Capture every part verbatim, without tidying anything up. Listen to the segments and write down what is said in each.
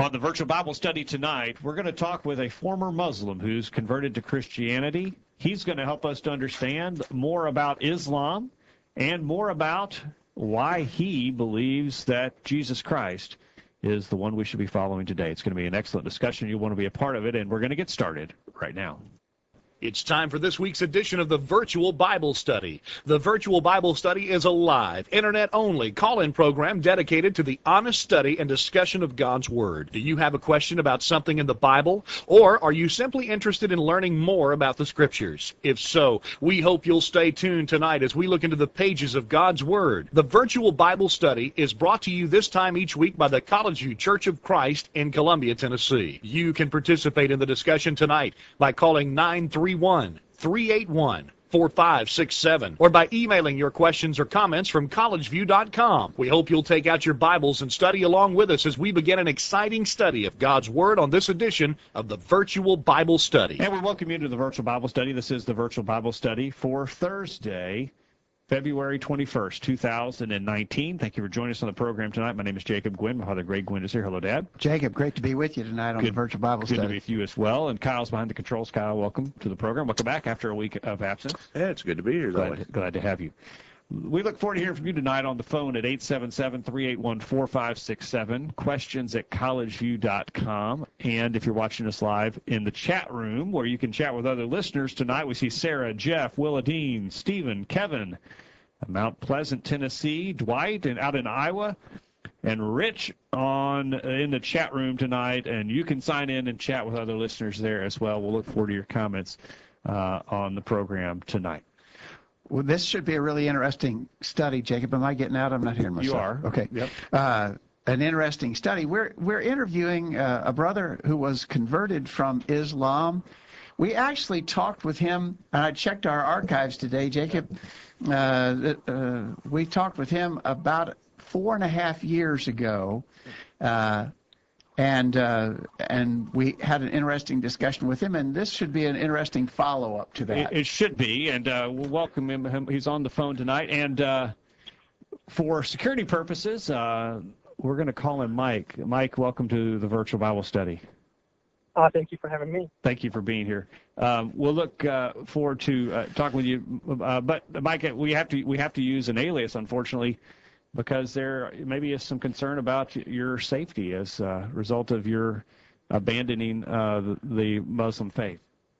On the virtual Bible study tonight, we're going to talk with a former Muslim who's converted to Christianity. He's going to help us to understand more about Islam and more about why he believes that Jesus Christ is the one we should be following today. It's going to be an excellent discussion. You want to be a part of it, and we're going to get started right now. It's time for this week's edition of the Virtual Bible Study. The Virtual Bible Study is a live, internet-only call-in program dedicated to the honest study and discussion of God's Word. Do you have a question about something in the Bible, or are you simply interested in learning more about the Scriptures? If so, we hope you'll stay tuned tonight as we look into the pages of God's Word. The Virtual Bible Study is brought to you this time each week by the College View Church of Christ in Columbia, Tennessee. You can participate in the discussion tonight by calling nine three one, three eight one, four five six seven or by emailing your questions or comments from college view dot com. We hope you'll take out your Bibles and study along with us as we begin an exciting study of God's Word on this edition of the Virtual Bible Study. And we welcome you to the Virtual Bible Study. This is the Virtual Bible Study for Thursday, February twenty-first, two thousand nineteen. Thank you for joining us on the program tonight. My name is Jacob Gwynn. My father, Greg Gwynn, is here. Hello, Dad. Jacob, great to be with you tonight on good, the Virtual Bible good Study. Good to be with you as well. And Kyle's behind the controls. Kyle, welcome to the program. Welcome back after a week of absence. Yeah, it's good to be here. Glad, glad to have you. We look forward to hearing from you tonight on the phone at eight seven seven, three eight one, four five six seven, questions at college view dot com, and if you're watching us live in the chat room where you can chat with other listeners tonight, we see Sarah, Jeff, Willadine, Stephen, Kevin, Mount Pleasant, Tennessee, Dwight, and out in Iowa, and Rich on in the chat room tonight, and you can sign in and chat with other listeners there as well. We'll look forward to your comments uh, on the program tonight. Well, this should be a really interesting study, Jacob. Am I getting out? I'm not hearing myself. You are. Okay. Yep. Uh, an interesting study. We're we're interviewing uh, a brother who was converted from Islam. We actually talked with him, and I checked our archives today, Jacob. Uh, uh, we talked with him about four and a half years ago, uh, and uh, and we had an interesting discussion with him, and this should be an interesting follow-up to that. It, it should be, and uh, we'll welcome him. He's on the phone tonight, and uh, for security purposes, uh, we're going to call him Mike. Mike, welcome to the Virtual Bible Study. Uh, thank you for having me. Thank you for being here. Um, we'll look uh, forward to uh, talking with you. Uh, but Mike, we have to we have to use an alias, unfortunately, because there maybe is some concern about your safety as a result of your abandoning uh, the, the Muslim faith.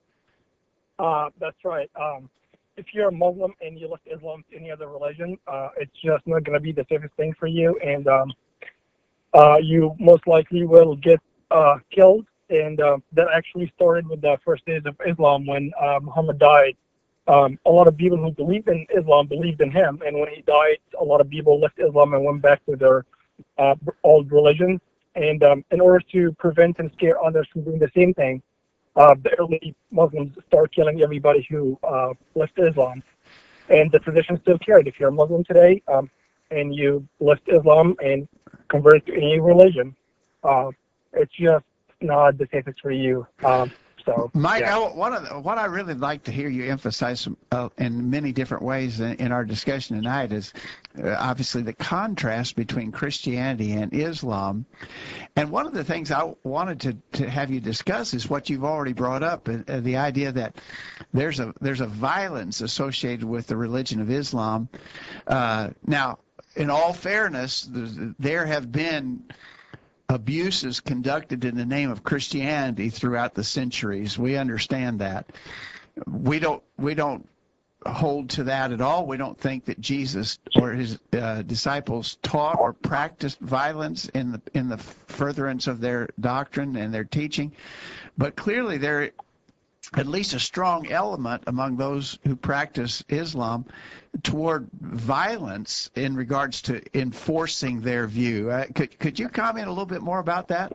Uh, that's right. Um, if you're a Muslim and you look to Islam to any other religion, uh, it's just not going to be the safest thing for you, and um, uh, you most likely will get uh, killed. And uh, that actually started with the first days of Islam when uh, Muhammad died. Um, a lot of people who believed in Islam believed in him, and when he died, a lot of people left Islam and went back to their uh, old religions. And um, in order to prevent and scare others from doing the same thing, uh, the early Muslims start killing everybody who uh, left Islam. And the tradition still carried. If you're a Muslim today um, and you left Islam and converted to any religion, uh, it's just not the safest for you. Um, so, Mike, yeah. I, one of the, what I really like to hear you emphasize uh, in many different ways in, in our discussion tonight is uh, obviously the contrast between Christianity and Islam. And one of the things I wanted to, to have you discuss is what you've already brought up, uh, the idea that there's a there's a violence associated with the religion of Islam. Uh, now, in all fairness, there have been abuses conducted in the name of Christianity throughout the centuries. We understand that. We don't we don't hold to that at all. We don't think that Jesus or his uh, disciples taught or practiced violence in the in the furtherance of their doctrine and their teaching. But clearly there at least a strong element among those who practice Islam toward violence in regards to enforcing their view. Uh, could could you comment a little bit more about that?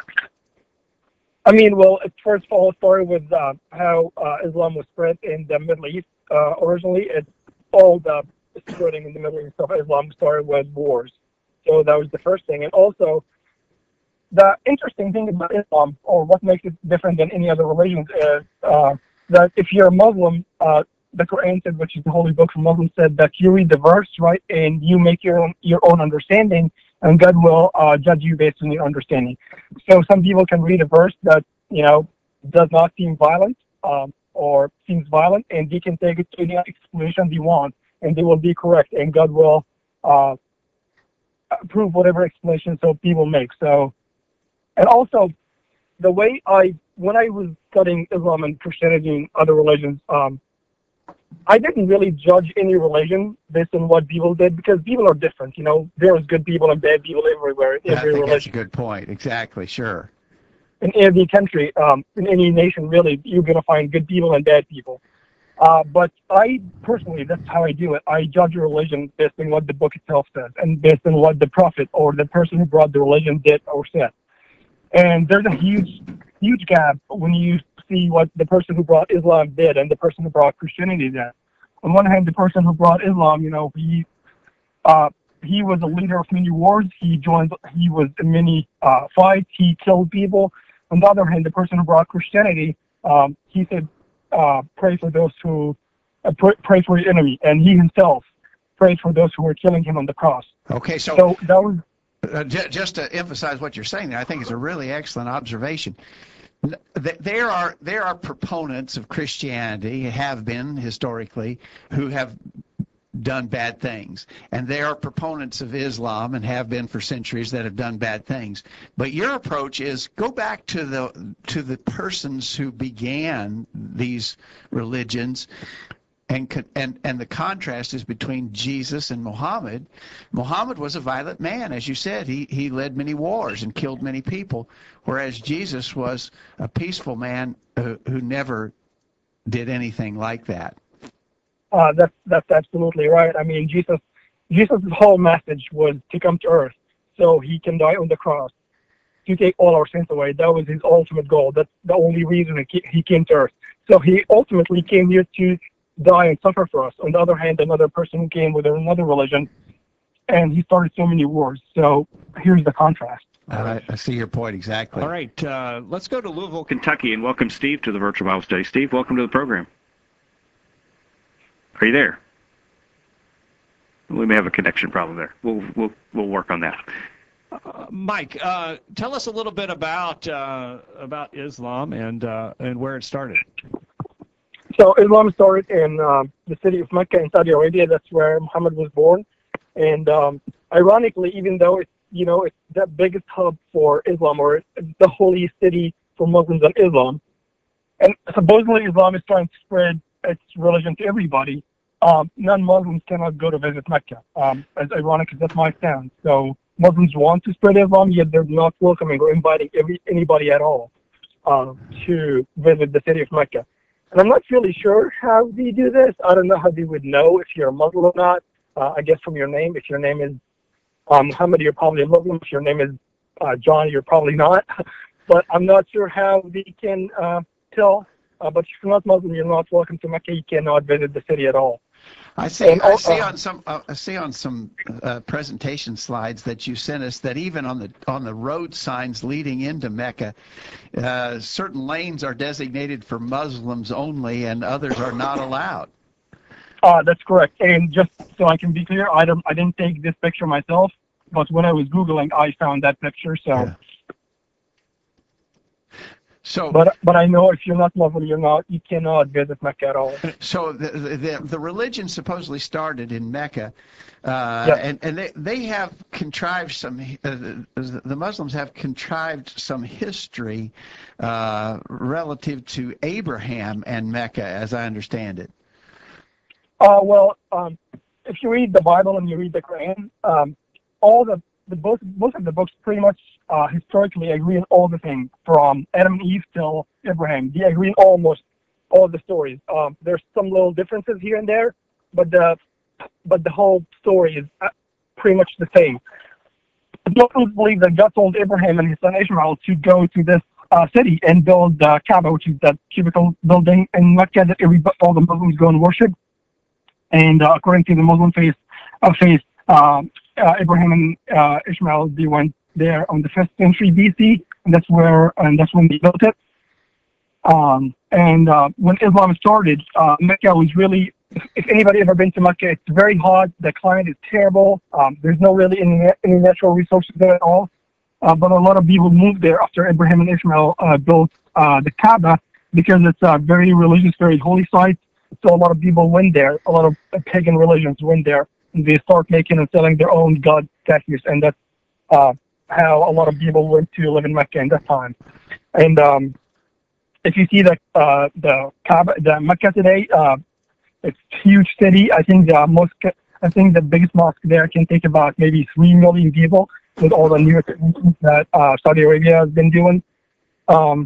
I mean, well, it first of all started with uh, how uh, Islam was spread in the Middle East. Uh, originally, it all the spreading in the Middle East of Islam started with wars. So that was the first thing. And also, the interesting thing about Islam, or what makes it different than any other religions, is uh, that if you're a Muslim, uh, the Quran said, which is the holy book for Muslims, said that you read the verse, right, and you make your own, your own understanding, and God will uh, judge you based on your understanding. So some people can read a verse that, you know, does not seem violent um, or seems violent, and they can take it to any explanation they want, and they will be correct, and God will uh, approve whatever explanation so people make. So, and also, the way I, when I was studying Islam and Christianity and other religions, um, I didn't really judge any religion based on what people did, because people are different. You know, there's good people and bad people everywhere in I every think religion. that's a good point. Exactly. Sure. In every country, um, in any nation, really, you're going to find good people and bad people. Uh, but I personally, that's how I do it. I judge a religion based on what the book itself says, and based on what the prophet or the person who brought the religion did or said. And there's a huge, huge gap when you see what the person who brought Islam did and the person who brought Christianity did. On one hand, the person who brought Islam, you know, he uh, he was a leader of many wars. He joined, he was in many uh, fights. He killed people. On the other hand, the person who brought Christianity, um, he said, uh, pray for those who, uh, pray, pray for your enemy. And he himself prayed for those who were killing him on the cross. Okay, so, So that was, uh, j- just to emphasize what you're saying there, I think it's a really excellent observation. N- th- There are there are proponents of Christianity, have been historically, who have done bad things, and there are proponents of Islam, and have been for centuries, that have done bad things. But your approach is go back to the to the persons who began these religions, and con- and and the contrast is between Jesus and Muhammad. Muhammad was a violent man, as you said. He he led many wars and killed many people, whereas Jesus was a peaceful man who, who never did anything like that. Uh, that's that's absolutely right. I mean, Jesus, Jesus' whole message was to come to earth so he can die on the cross to take all our sins away. That was his ultimate goal. That's the only reason he he came to earth. So he ultimately came here to die and suffer for us. On the other hand, another person who came with another religion, and he started so many wars. So here's the contrast. All right, I see your point exactly. All right, uh, let's go to Louisville, Kentucky, and welcome Steve to the Virtual Bible Study. Steve, welcome to the program. Are you there? We may have a connection problem there. We'll we'll we'll work on that. Uh, Mike, uh, tell us a little bit about uh, about Islam and uh, and where it started. So Islam started in uh, the city of Mecca in Saudi Arabia. That's where Muhammad was born. And um, ironically, even though it's you know it's the biggest hub for Islam, or it's the holy city for Muslims and Islam, and supposedly Islam is trying to spread its religion to everybody. Um, non-Muslims cannot go to visit Mecca, um, as ironic as that might sound. So Muslims want to spread Islam, yet they're not welcoming or inviting every, anybody at all uh, to visit the city of Mecca. And I'm not really sure how they do this. I don't know how they would know if you're a Muslim or not. Uh, I guess from your name. If your name is uh, Muhammad, you're probably a Muslim. If your name is uh, John, you're probably not. But I'm not sure how they can uh, tell. Uh, but if you're not Muslim, you're not welcome to Mecca. You cannot visit the city at all. I see. And, I see uh, on some. Uh, I see on some uh, presentation slides that you sent us that even on the on the road signs leading into Mecca, uh, certain lanes are designated for Muslims only, and others are not allowed. Uh, that's correct. And just so I can be clear, I don't. I didn't take this picture myself, but when I was Googling, I found that picture. So. Yeah. So, But but I know if you're not Muslim, you're not. You cannot visit Mecca at all. so the the, the religion supposedly started in Mecca, uh, Yep. and and they they have contrived some. Uh, the, the Muslims have contrived some history uh, relative to Abraham and Mecca, as I understand it. Uh, well, um, if you read the Bible and you read the Quran, um, all the the both most of the books pretty much uh, historically agree on all the things from Adam and Eve till Abraham. They agree on almost all the stories. Um, there's some little differences here and there, but the but the whole story is uh, pretty much the same. Muslims believe that God told Abraham and his son Ishmael to go to this uh, city and build the uh, Kaaba, which is that cubicle building in Mecca that every all the Muslims go and worship. And uh, according to the Muslim faith, uh, faith um, uh, Abraham and uh, Ishmael, they went there on the fifth century B C, and that's where and that's when they built it. Um, and uh, when Islam started, uh, Mecca was really if, if anybody ever been to Mecca, it's very hot. The climate is terrible. Um, there's no really any, any natural resources there at all. Uh, but a lot of people moved there after Abraham and Ishmael uh, built uh, the Kaaba because it's a very religious, very holy site. So a lot of people went there. A lot of pagan religions went there, and they start making and selling their own god statues, and that's uh, how a lot of people went to live in Mecca in that time. And um, if you see the uh, the Kaaba, the Mecca today, uh, it's a huge city. I think the most, I think the biggest mosque there can take about maybe three million people with all the new things that uh, Saudi Arabia has been doing. Um,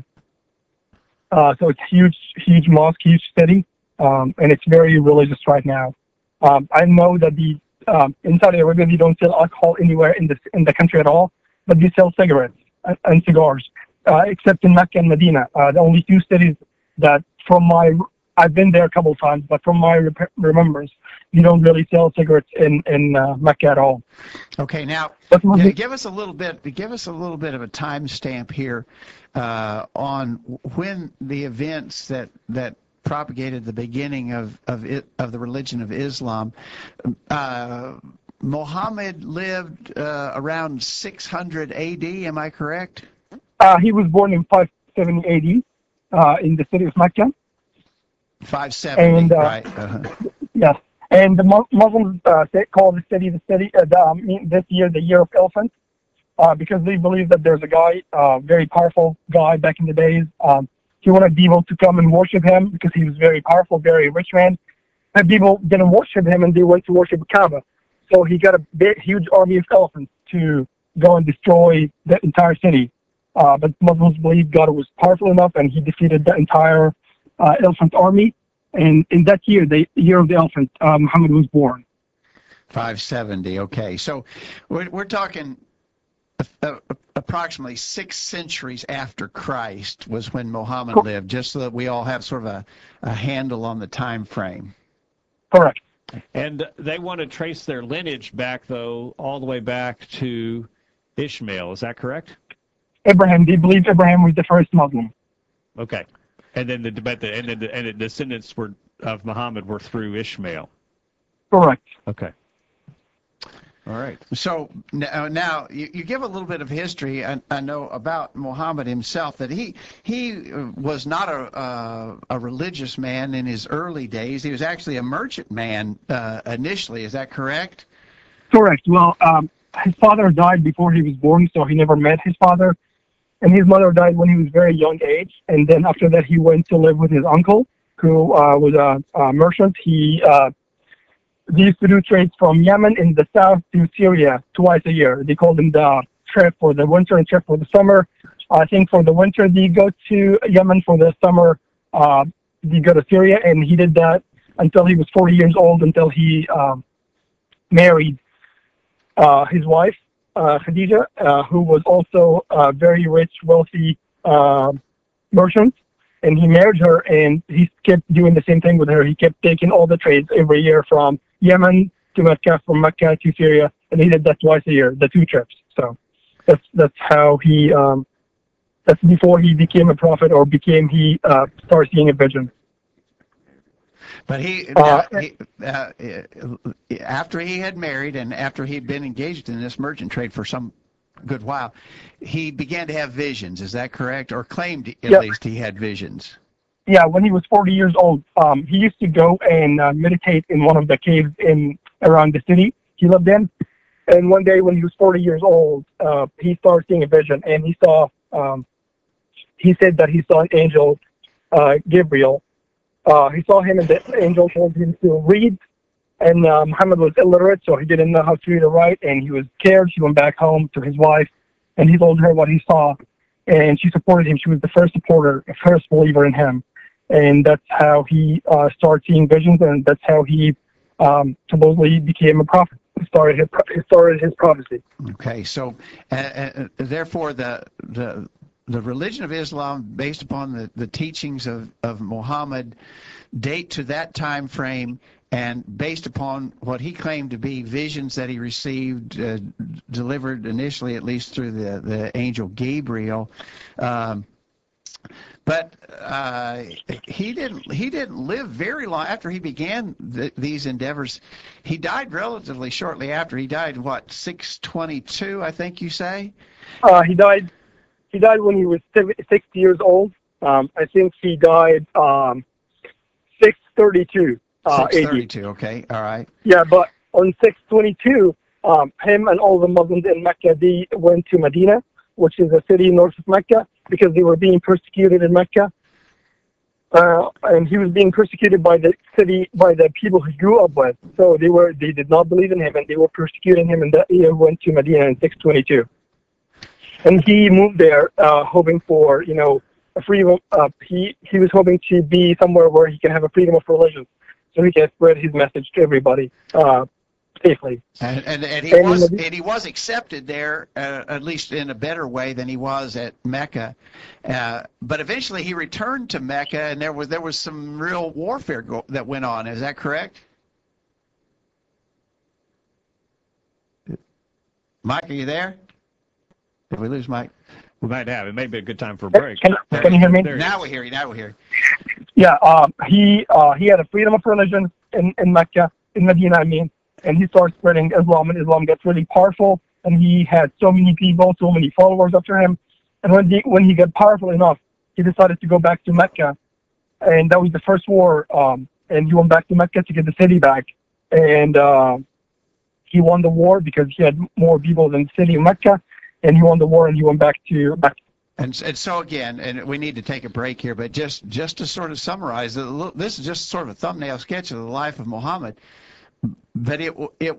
uh, so it's huge, huge mosque, huge city, um, and it's very religious right now. Um, I know that the um, in Saudi Arabia they don't sell alcohol anywhere in the in the country at all, but they sell cigarettes and, and cigars, uh, except in Mecca and Medina. Uh, the only two cities that, from my, I've been there a couple of times, but from my rep- remembrance, you don't really sell cigarettes in in uh, Mecca at all. Okay, now But yeah, give us a little bit. Give us a little bit of a timestamp here uh, on when the events that that propagated the beginning of of it, of the religion of Islam. Uh, Muhammad lived uh, around six hundred A D. Am I correct? Uh, he was born in five seventy A D uh, in the city of Mecca. five seventy, And, uh, right? Uh-huh. Yes, and the Mu- Muslims uh, say, call the city the city uh, the, um, this year the year of elephant uh, because they believe that there's a guy, uh, very powerful guy back in the days. Um, he wanted people to come and worship him because he was very powerful, very rich man. And people didn't worship him, and they went to worship Kaaba. So he got a big, huge army of elephants to go and destroy the entire city. Uh, but Muslims believe God was powerful enough, and he defeated the entire uh, elephant army. And in that year, the year of the elephant, uh, Muhammad was born. five seventy. Okay, so we're we're talking uh, approximately six centuries after Christ was when Muhammad lived. Just so that we all have sort of a, a handle on the time frame. Correct. And they want to trace their lineage back, though, all the way back to Ishmael. Is that correct? Abraham, they believe Abraham was the first Muslim. Okay. And then the but the and then the, and the descendants were of Muhammad were through Ishmael. Correct. Okay. All right. So now, now you, you give a little bit of history. I, I know about Muhammad himself that he he was not a uh, a religious man in his early days. He was actually a merchant man uh, initially. Is that correct? Correct. Well, um, his father died before he was born, so he never met his father. And his mother died when he was very young age. And then after that, he went to live with his uncle, who uh, was a, a merchant. He uh, they used to do trades from Yemen in the south to Syria twice a year. They called them the trip for the winter and trip for the summer. I think for the winter, they go to Yemen. For the summer, uh, they go to Syria. And he did that until he was forty years old, until he um, married uh, his wife, uh, Khadija, uh, who was also a very rich, wealthy uh, merchant. And he married her, and he kept doing the same thing with her. He kept taking all the trades every year from Yemen to Mecca, from Mecca to Syria, and he did that twice a year, the two trips. So that's that's how he. Um, that's before he became a prophet, or became he uh, started seeing a vision. But he, Uh, now, he uh, after he had married and after he'd been engaged in this merchant trade for some good while, he began to have visions. Is that correct? Or claimed at Yep. least he had visions. Yeah, when he was forty years old, um, he used to go and uh, meditate in one of the caves in around the city he lived in. And one day when he was forty years old, uh, he started seeing a vision, and he saw, um, he said that he saw an angel, uh, Gabriel. Uh, he saw him, and the angel told him to read. And uh, Muhammad was illiterate, so he didn't know how to read or write, and he was scared. He went back home to his wife, and he told her what he saw, and she supported him. She was the first supporter, the first believer in him. And that's how he uh, started seeing visions, and that's how he um, supposedly became a prophet. He started his, he started his prophecy. Okay, so uh, uh, therefore the the the religion of Islam, based upon the, the teachings of, of Muhammad, date to that time frame, and based upon what he claimed to be visions that he received, uh, delivered initially at least through the, the angel Gabriel, um, but uh, he didn't he didn't live very long after he began th- these endeavors. He died relatively shortly after. He died what six twenty-two, I think you say. Uh, he died. He died when he was sixty years old. Um, I think he died um, six thirty-two uh, six A D. thirty-two. Okay, all right. Yeah, but on six twenty-two, um, him and all the Muslims in Mecca, they went to Medina, which is a city north of Mecca, because they were being persecuted in Mecca. Uh, and he was being persecuted by the city, by the people he grew up with. So they were, they did not believe in him, and they were persecuting him, and that he went to Medina in six twenty-two. And he moved there, uh, hoping for, you know, a freedom. Uh, he he was hoping to be somewhere where he can have a freedom of religion, so he can spread his message to everybody uh, safely. And, and, and he And was the- and he was accepted there, uh, at least in a better way than he was at Mecca. Uh, but eventually he returned to Mecca, and there was there was some real warfare go- that went on. Is that correct? Mike, are you there? Did we lose Mike? We might have. It may be a good time for a break. Can, can you hear me? There he Now is. we hear you. Now we hear you. Yeah, um, he uh, he had a freedom of religion in, in Mecca, in Medina, I mean, and he started spreading Islam, and Islam gets really powerful, and he had so many people, so many followers after him, and when he when he got powerful enough, he decided to go back to Mecca, and that was the first war, um, and he went back to Mecca to get the city back, and uh, he won the war because he had more people than the city of Mecca, and he won the war, and he went back to Mecca. And, and so again, and we need to take a break here, but just just to sort of summarize, this is just sort of a thumbnail sketch of the life of Muhammad. But it it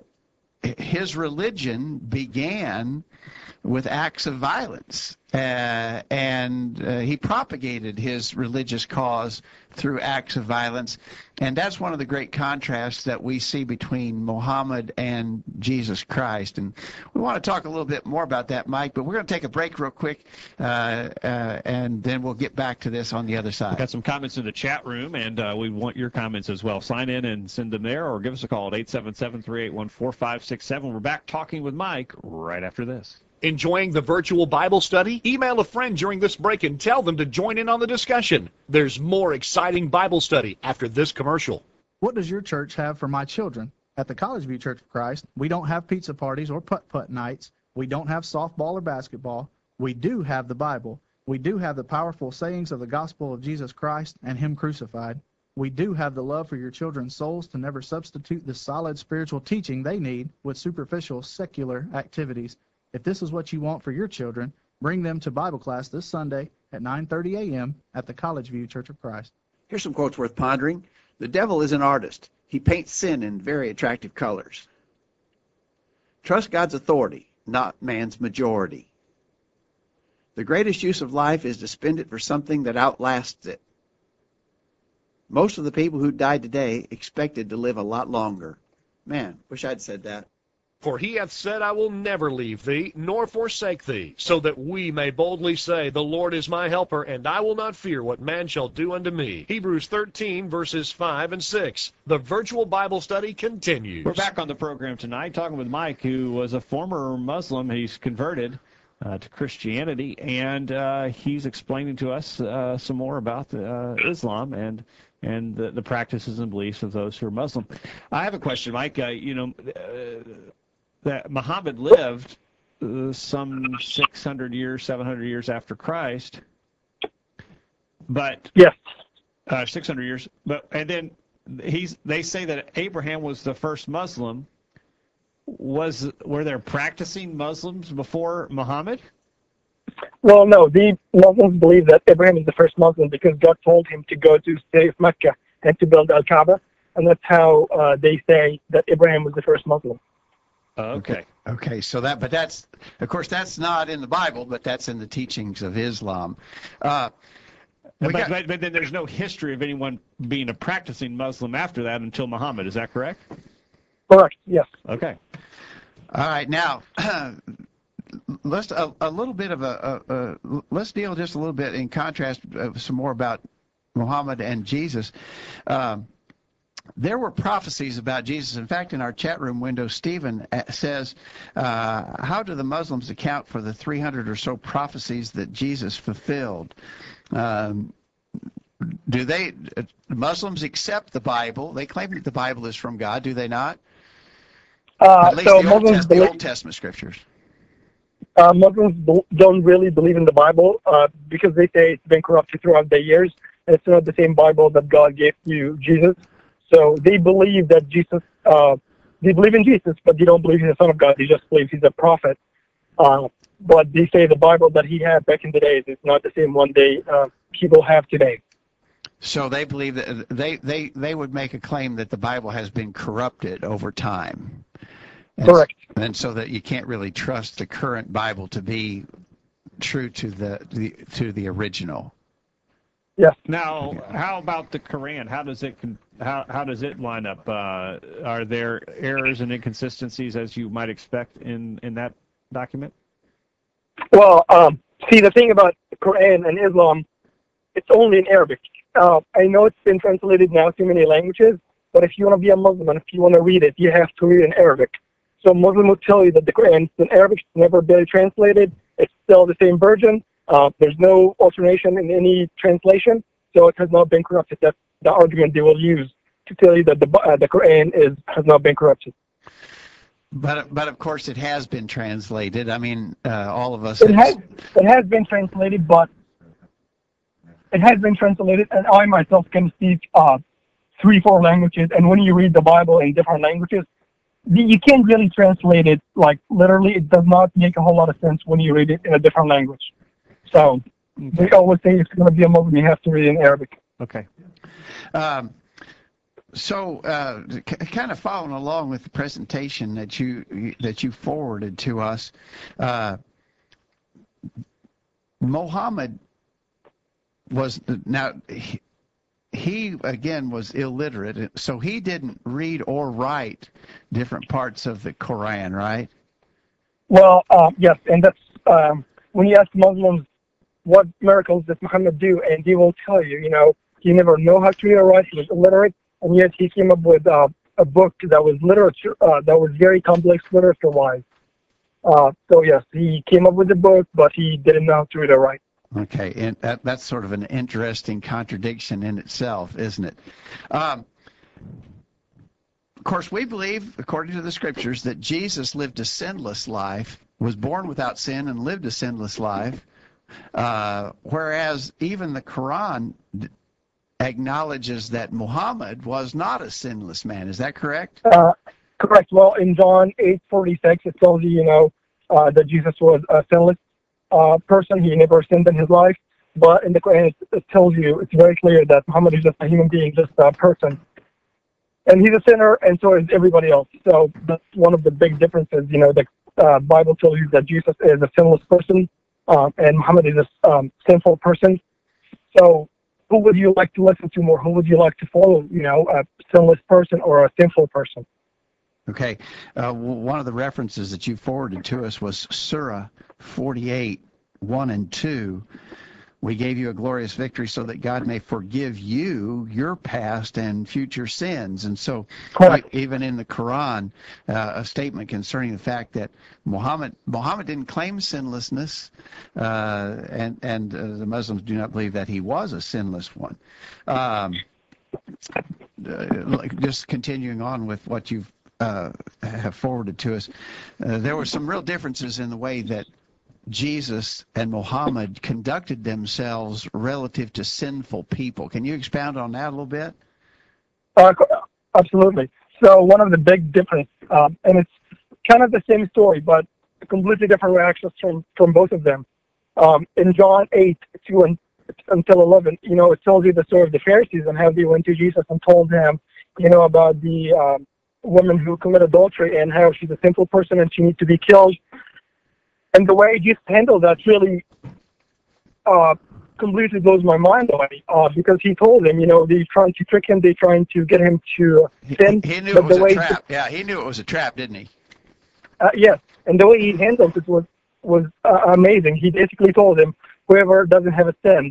his religion began with acts of violence, uh, and uh, he propagated his religious cause through acts of violence, and that's one of the great contrasts that we see between Muhammad and Jesus Christ. And we want to talk a little bit more about that, Mike, but we're going to take a break real quick, uh, uh, and then we'll get back to this on the other side. We've got some comments in the chat room, and uh, we want your comments as well. Sign in and send them there, or give us a call at eight seven seven, three eight one, four five six seven. We're back talking with Mike right after this. Enjoying the virtual Bible study? Email a friend during this break and tell them to join in on the discussion. There's more exciting Bible study after this commercial. What does your church have for my children? At the College View Church of Christ, we don't have pizza parties or putt-putt nights. We don't have softball or basketball. We do have the Bible. We do have the powerful sayings of the gospel of Jesus Christ and Him crucified. We do have the love for your children's souls to never substitute the solid spiritual teaching they need with superficial secular activities. If this is what you want for your children, bring them to Bible class this Sunday at nine thirty a.m. at the College View Church of Christ. Here's some quotes worth pondering. The devil is an artist. He paints sin in very attractive colors. Trust God's authority, not man's majority. The greatest use of life is to spend it for something that outlasts it. Most of the people who died today expected to live a lot longer. Man, wish I'd said that. For he hath said, I will never leave thee, nor forsake thee, so that we may boldly say, the Lord is my helper, and I will not fear what man shall do unto me. Hebrews thirteen, verses five and six. The virtual Bible study continues. We're back on the program tonight talking with Mike, who was a former Muslim. He's converted uh, to Christianity, and uh, he's explaining to us uh, some more about uh, Islam and and the, the practices and beliefs of those who are Muslim. I have a question, Mike. Uh, you know, uh, that Muhammad lived uh, some six hundred years, seven hundred years after Christ, but Yes. uh, six hundred years. But and then he's they say that Abraham was the first Muslim. Was were there practicing Muslims before Muhammad? Well, no, the Muslims believe that Abraham is the first Muslim because God told him to go to the city of Mecca and to build Al-Kaaba, and that's how uh, they say that Abraham was the first Muslim. Okay. Okay, so that, but that's, of course, that's not in the Bible, but that's in the teachings of Islam. Uh, we But, got- but, but then there's no history of anyone being a practicing Muslim after that until Muhammad. Is that correct? Correct, yes. Okay. all right, now, let's a, a little bit of a, a, a let's deal just a little bit in contrast uh, some more about Muhammad and Jesus. Um, there were prophecies about Jesus. In fact, in our chat room window, Stephen says, uh, how do the Muslims account for the three hundred or so prophecies that Jesus fulfilled? Um, do they, uh, Muslims accept the Bible? They claim that the Bible is from God, do they not? Uh, At least so the Old, Muslims Test, the believe, Old Testament scriptures. uh, Muslims bel- don't really believe in the Bible uh, because they say it's been corrupted throughout the years, and it's not the same Bible that God gave to Jesus. So they believe that Jesus, uh, they believe in Jesus, but they don't believe he's the Son of God. They just believe he's a prophet. Uh, but they say the Bible that he had back in the days is not the same one they uh, people have today. So they believe that they, they, they would make a claim that the Bible has been corrupted over time. And, Correct. And so that you can't really trust the current Bible to be true to the, the to the original. Yes. Now, how about the Quran? How does it con- how how does it line up? Uh, are there errors and inconsistencies as you might expect in in that document? Well, um, see, the thing about the Quran and Islam, it's only in Arabic. Uh, I know it's been translated now to many languages, but if you want to be a Muslim and if you want to read it, you have to read in Arabic. So Muslim will tell you that the Quran is in Arabic, it's never been translated, it's still the same version, uh, there's no alteration in any translation, so it has not been corrupted. That's the argument they will use to tell you that the uh, the Quran is has not been corrupted. But but of course it has been translated. I mean, uh, all of us. It has it has been translated, but it has been translated, and I myself can speak uh, three, four languages. And when you read the Bible in different languages, you can't really translate it like literally. It does not make a whole lot of sense when you read it in a different language. So Okay. we always say if you're going to be a Muslim, you have to read it in Arabic. Okay. Um, so, uh, c- kind of following along with the presentation that you that you forwarded to us, uh, Muhammad was now he, he again was illiterate, so he didn't read or write different parts of the Quran, right? Well, um, yes, and that's um, when you ask Muslims what miracles did Muhammad do, and they will tell you, you know, he never knew how to read or write. He was illiterate, and yet he came up with uh, a book that was literature uh, that was very complex literature-wise. Uh, so yes, he came up with the book, but he didn't know how to read or write. Okay, and that, that's sort of an interesting contradiction in itself, isn't it? Um, of course, we believe, according to the scriptures, that Jesus lived a sinless life, was born without sin, and lived a sinless life, uh, whereas even the Quran acknowledges that Muhammad was not a sinless man. Is that correct? Uh, correct. Well, in John eight forty-six, it tells you, you know, uh, that Jesus was a sinless uh, person. He never sinned in his life. But in the Quran, it, it tells you, it's very clear that Muhammad is just a human being, just a person. And he's a sinner, and so is everybody else. So that's one of the big differences. You know, the uh, Bible tells you that Jesus is a sinless person, um, and Muhammad is a um, sinful person. So who would you like to listen to more? Who would you like to follow? You know, a sinless person or a sinful person? Okay. Uh, one of the references that you forwarded to us was Surah forty-eight, one and two. We gave you a glorious victory so that God may forgive you your past and future sins. And so Correct. even in the Quran, uh, a statement concerning the fact that Muhammad Muhammad didn't claim sinlessness, uh, and, and uh, the Muslims do not believe that he was a sinless one. Um, uh, just continuing on with what you've uh, have forwarded to us, uh, there were some real differences in the way that Jesus and Muhammad conducted themselves relative to sinful people. Can you expound on that a little bit? Uh, absolutely. So one of the big difference, um, and it's kind of the same story, but completely different reactions from, from both of them. Um, in John eight, two and, until eleven, you know, it tells you the story of the Pharisees and how they went to Jesus and told him, you know, about the um, woman who committed adultery and how she's a sinful person and she needs to be killed. And the way Jesus handled that really uh, completely blows my mind away, uh, because he told him, you know, they're trying to trick him, they're trying to get him to sin. He, he knew but it was the a way trap. Yeah, he knew it was a trap, didn't he? Uh, yes, and the way he handled it was was uh, amazing. He basically told him, whoever doesn't have a sin,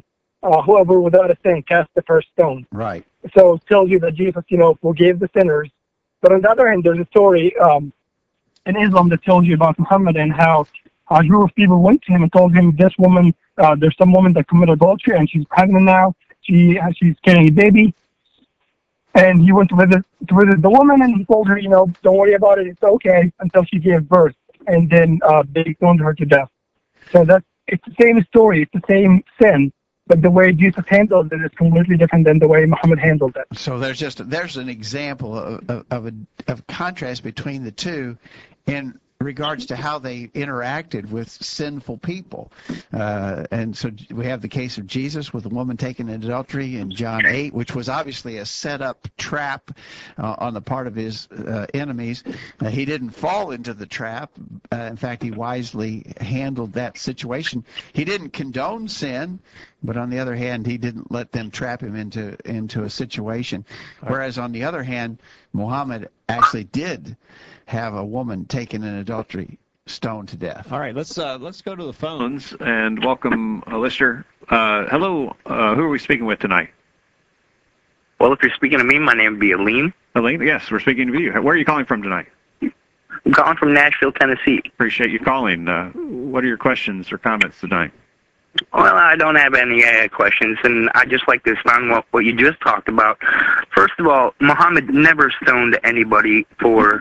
uh, whoever without a sin cast the first stone. Right. So it tells you that Jesus, you know, forgave the sinners. But on the other hand, there's a story um, in Islam that tells you about Muhammad and how a group of people went to him and told him, this woman, uh, there's some woman that committed adultery and she's pregnant now. She she's carrying a baby. And he went to visit, to visit the woman, and he told her, you know, don't worry about it, it's okay, until she gave birth. And then uh, they stoned her to death. So that's, it's the same story, it's the same sin, but the way Jesus handled it is completely different than the way Muhammad handled it. So there's just there's an example of of, of a of contrast between the two in regards to how they interacted with sinful people. Uh, and so we have the case of Jesus with a woman taken in adultery in John eight, which was obviously a set-up trap uh, on the part of his uh, enemies. Uh, he didn't fall into the trap. Uh, in fact, he wisely handled that situation. He didn't condone sin, but on the other hand, he didn't let them trap him into, into a situation. Whereas on the other hand, Muhammad actually did have a woman taken in adultery stoned to death. All right, let's uh, let's go to the phones and welcome a listener. Uh, hello, uh, who are we speaking with tonight? Well, if you're speaking to me, my name would be Aline. Aline, yes, we're speaking to you. Where are you calling from tonight? I'm calling from Nashville, Tennessee. Appreciate you calling. Uh, what are your questions or comments tonight? Well, I don't have any uh, questions, and I just like to expound what, what you just talked about. First of all, Muhammad never stoned anybody for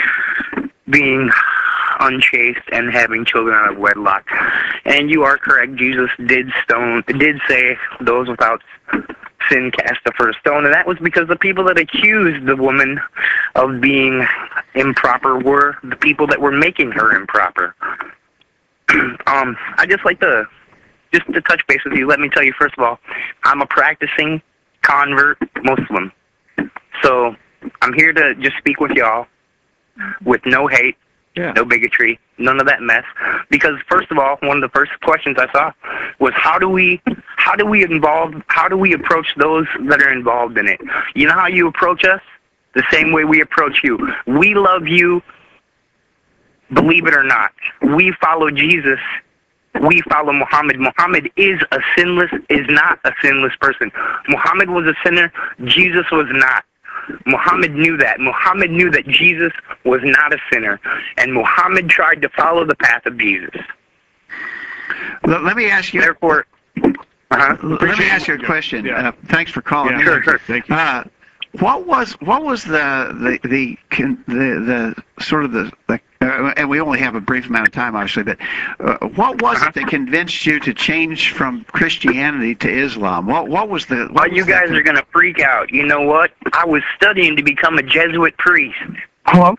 being unchaste and having children out of wedlock. And you are correct, Jesus did stone, did say those without sin cast the first stone, and that was because the people that accused the woman of being improper were the people that were making her improper. um, I just like to Just to touch base with you, let me tell you, first of all, I'm a practicing convert Muslim. So I'm here to just speak with y'all with no hate, yeah. no bigotry, none of that mess. Because first of all, one of the first questions I saw was how do we how do we involve how do we approach those that are involved in it? You know how you approach us? The same way we approach you. We love you, believe it or not. We follow Jesus. We follow Muhammad. Muhammad is a sinless, is not a sinless person. Muhammad was a sinner. Jesus was not. Muhammad knew that. Muhammad knew that Jesus was not a sinner. And Muhammad tried to follow the path of Jesus. Let, let me ask you. Therefore, uh-huh. Let me ask you a question. Yeah. Uh, thanks for calling. Yeah, sure, sure. Thank you. Uh, what was what was the the the the, the sort of the, the uh, and we only have a brief amount of time, obviously, but uh, what was uh-huh. it that convinced you to change from Christianity to Islam? What what was the? What Well, was you guys the, are going to freak out. You know what? I was studying to become a Jesuit priest. Hello?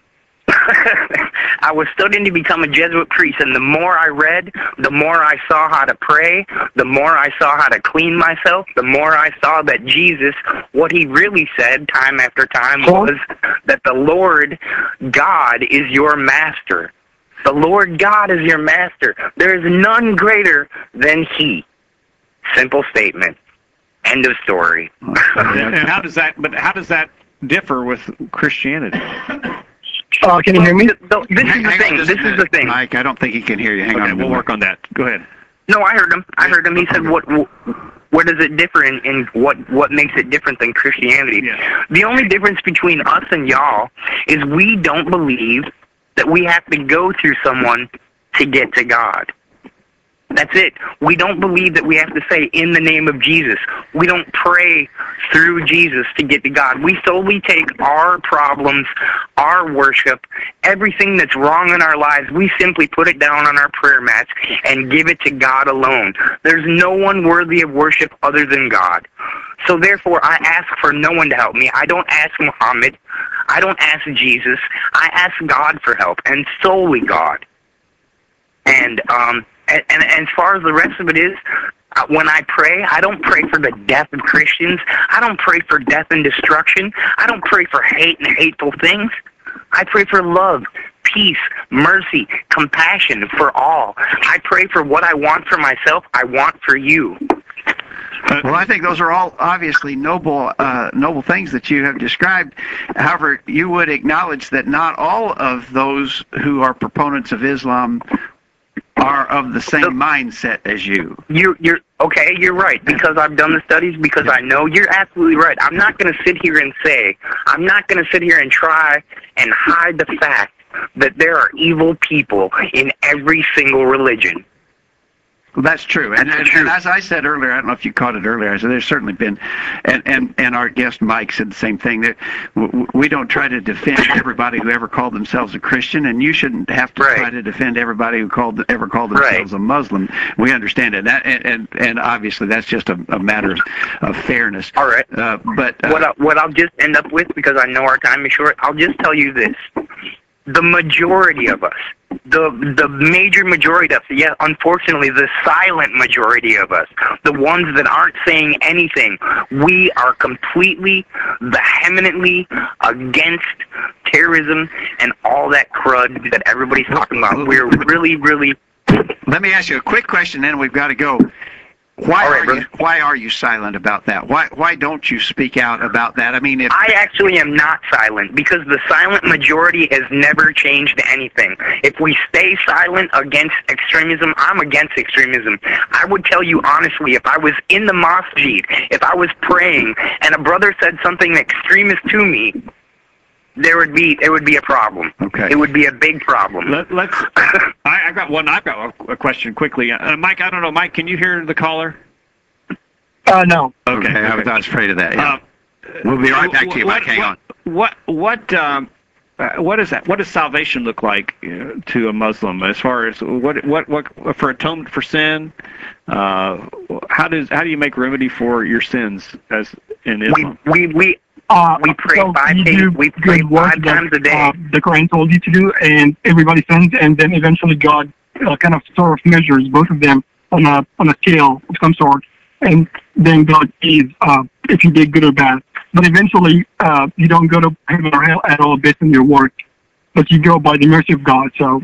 I was studying to become a Jesuit priest, and the more I read, the more I saw how to pray, the more I saw how to clean myself, the more I saw that Jesus, what he really said time after time was that the Lord God is your master. The Lord God is your master. There is none greater than he. Simple statement. End of story. and, and how does that? But how does that differ with Christianity? Uh, can you hear me? This is the Hang on thing. just This a is the minute, thing. Mike, I don't think he can hear you. Hang Okay, on. we'll work on that. Go ahead. No, I heard him. I heard him. He said, "What? Where does it differ in, in what? What makes it different than Christianity?" Yeah. The only difference between us and y'all is we don't believe that we have to go through someone to get to God. That's it. We don't believe that we have to say, in the name of Jesus. We don't pray through Jesus to get to God. We solely take our problems, our worship, everything that's wrong in our lives, we simply put it down on our prayer mats and give it to God alone. There's no one worthy of worship other than God. So therefore, I ask for no one to help me. I don't ask Muhammad. I don't ask Jesus. I ask God for help, and solely God. And, um... And, and, and as far as the rest of it is, uh, when I pray, I don't pray for the death of Christians. I don't pray for death and destruction. I don't pray for hate and hateful things. I pray for love, peace, mercy, compassion for all. I pray for what I want for myself, I want for you. Well, I think those are all obviously noble, uh, noble things that you have described. However, you would acknowledge that not all of those who are proponents of Islam are of the same So, mindset as you. You're, you're Okay, you're right, because I've done the studies, because I know. You're absolutely right. I'm not going to sit here and say, I'm not going to sit here and try and hide the fact that there are evil people in every single religion. Well, that's true. And, That's and, true. and as I said earlier, I don't know if you caught it earlier, I said there's certainly been, and, and, and our guest Mike said the same thing, that w- we don't try to defend everybody who ever called themselves a Christian, and you shouldn't have to Right. try to defend everybody who called ever called themselves Right. a Muslim. We understand it. That, and, and, and obviously that's just a, a matter of, of fairness. All right. Uh, but uh, What, I, what I'll just end up with, because I know our time is short, I'll just tell you this. The majority of us, the the major majority of us, yeah, unfortunately, the silent majority of us, the ones that aren't saying anything, we are completely, vehemently against terrorism and all that crud that everybody's talking about. We're really, really... let me ask you a quick question, then we've got to go. Why All right, are brother. you why are you silent about that? Why why don't you speak out about that? I mean, if I actually am not silent, because the silent majority has never changed anything. If we stay silent against extremism, I'm against extremism. I would tell you honestly, if I was in the mosque, if I was praying, and a brother said something extremist to me, there would be there would be a problem. Okay. It would be a big problem. Let, let's. I, I've got one. I've got a, a question quickly. Uh, Mike, I don't know. Mike, can you hear the caller? Uh, no. okay, I was I was afraid of that. Yeah. Uh, We'll be right back to you, what, Mike. Hang what, on. What what um, uh, what is that? What does salvation look like uh, to a Muslim as far as what what what for atonement for sin? Uh, how does how do you make remedy for your sins as in we Islam? we we Uh, We pray so five you days- do we pray good work five that, times a day. Uh, the Quran told you to do, and everybody sins, and then eventually God uh, kind of sort of measures both of them on a on a scale of some sort, and then God sees uh, if you did good or bad. But eventually, uh, you don't go to heaven or hell at all based on your work, but you go by the mercy of God. So,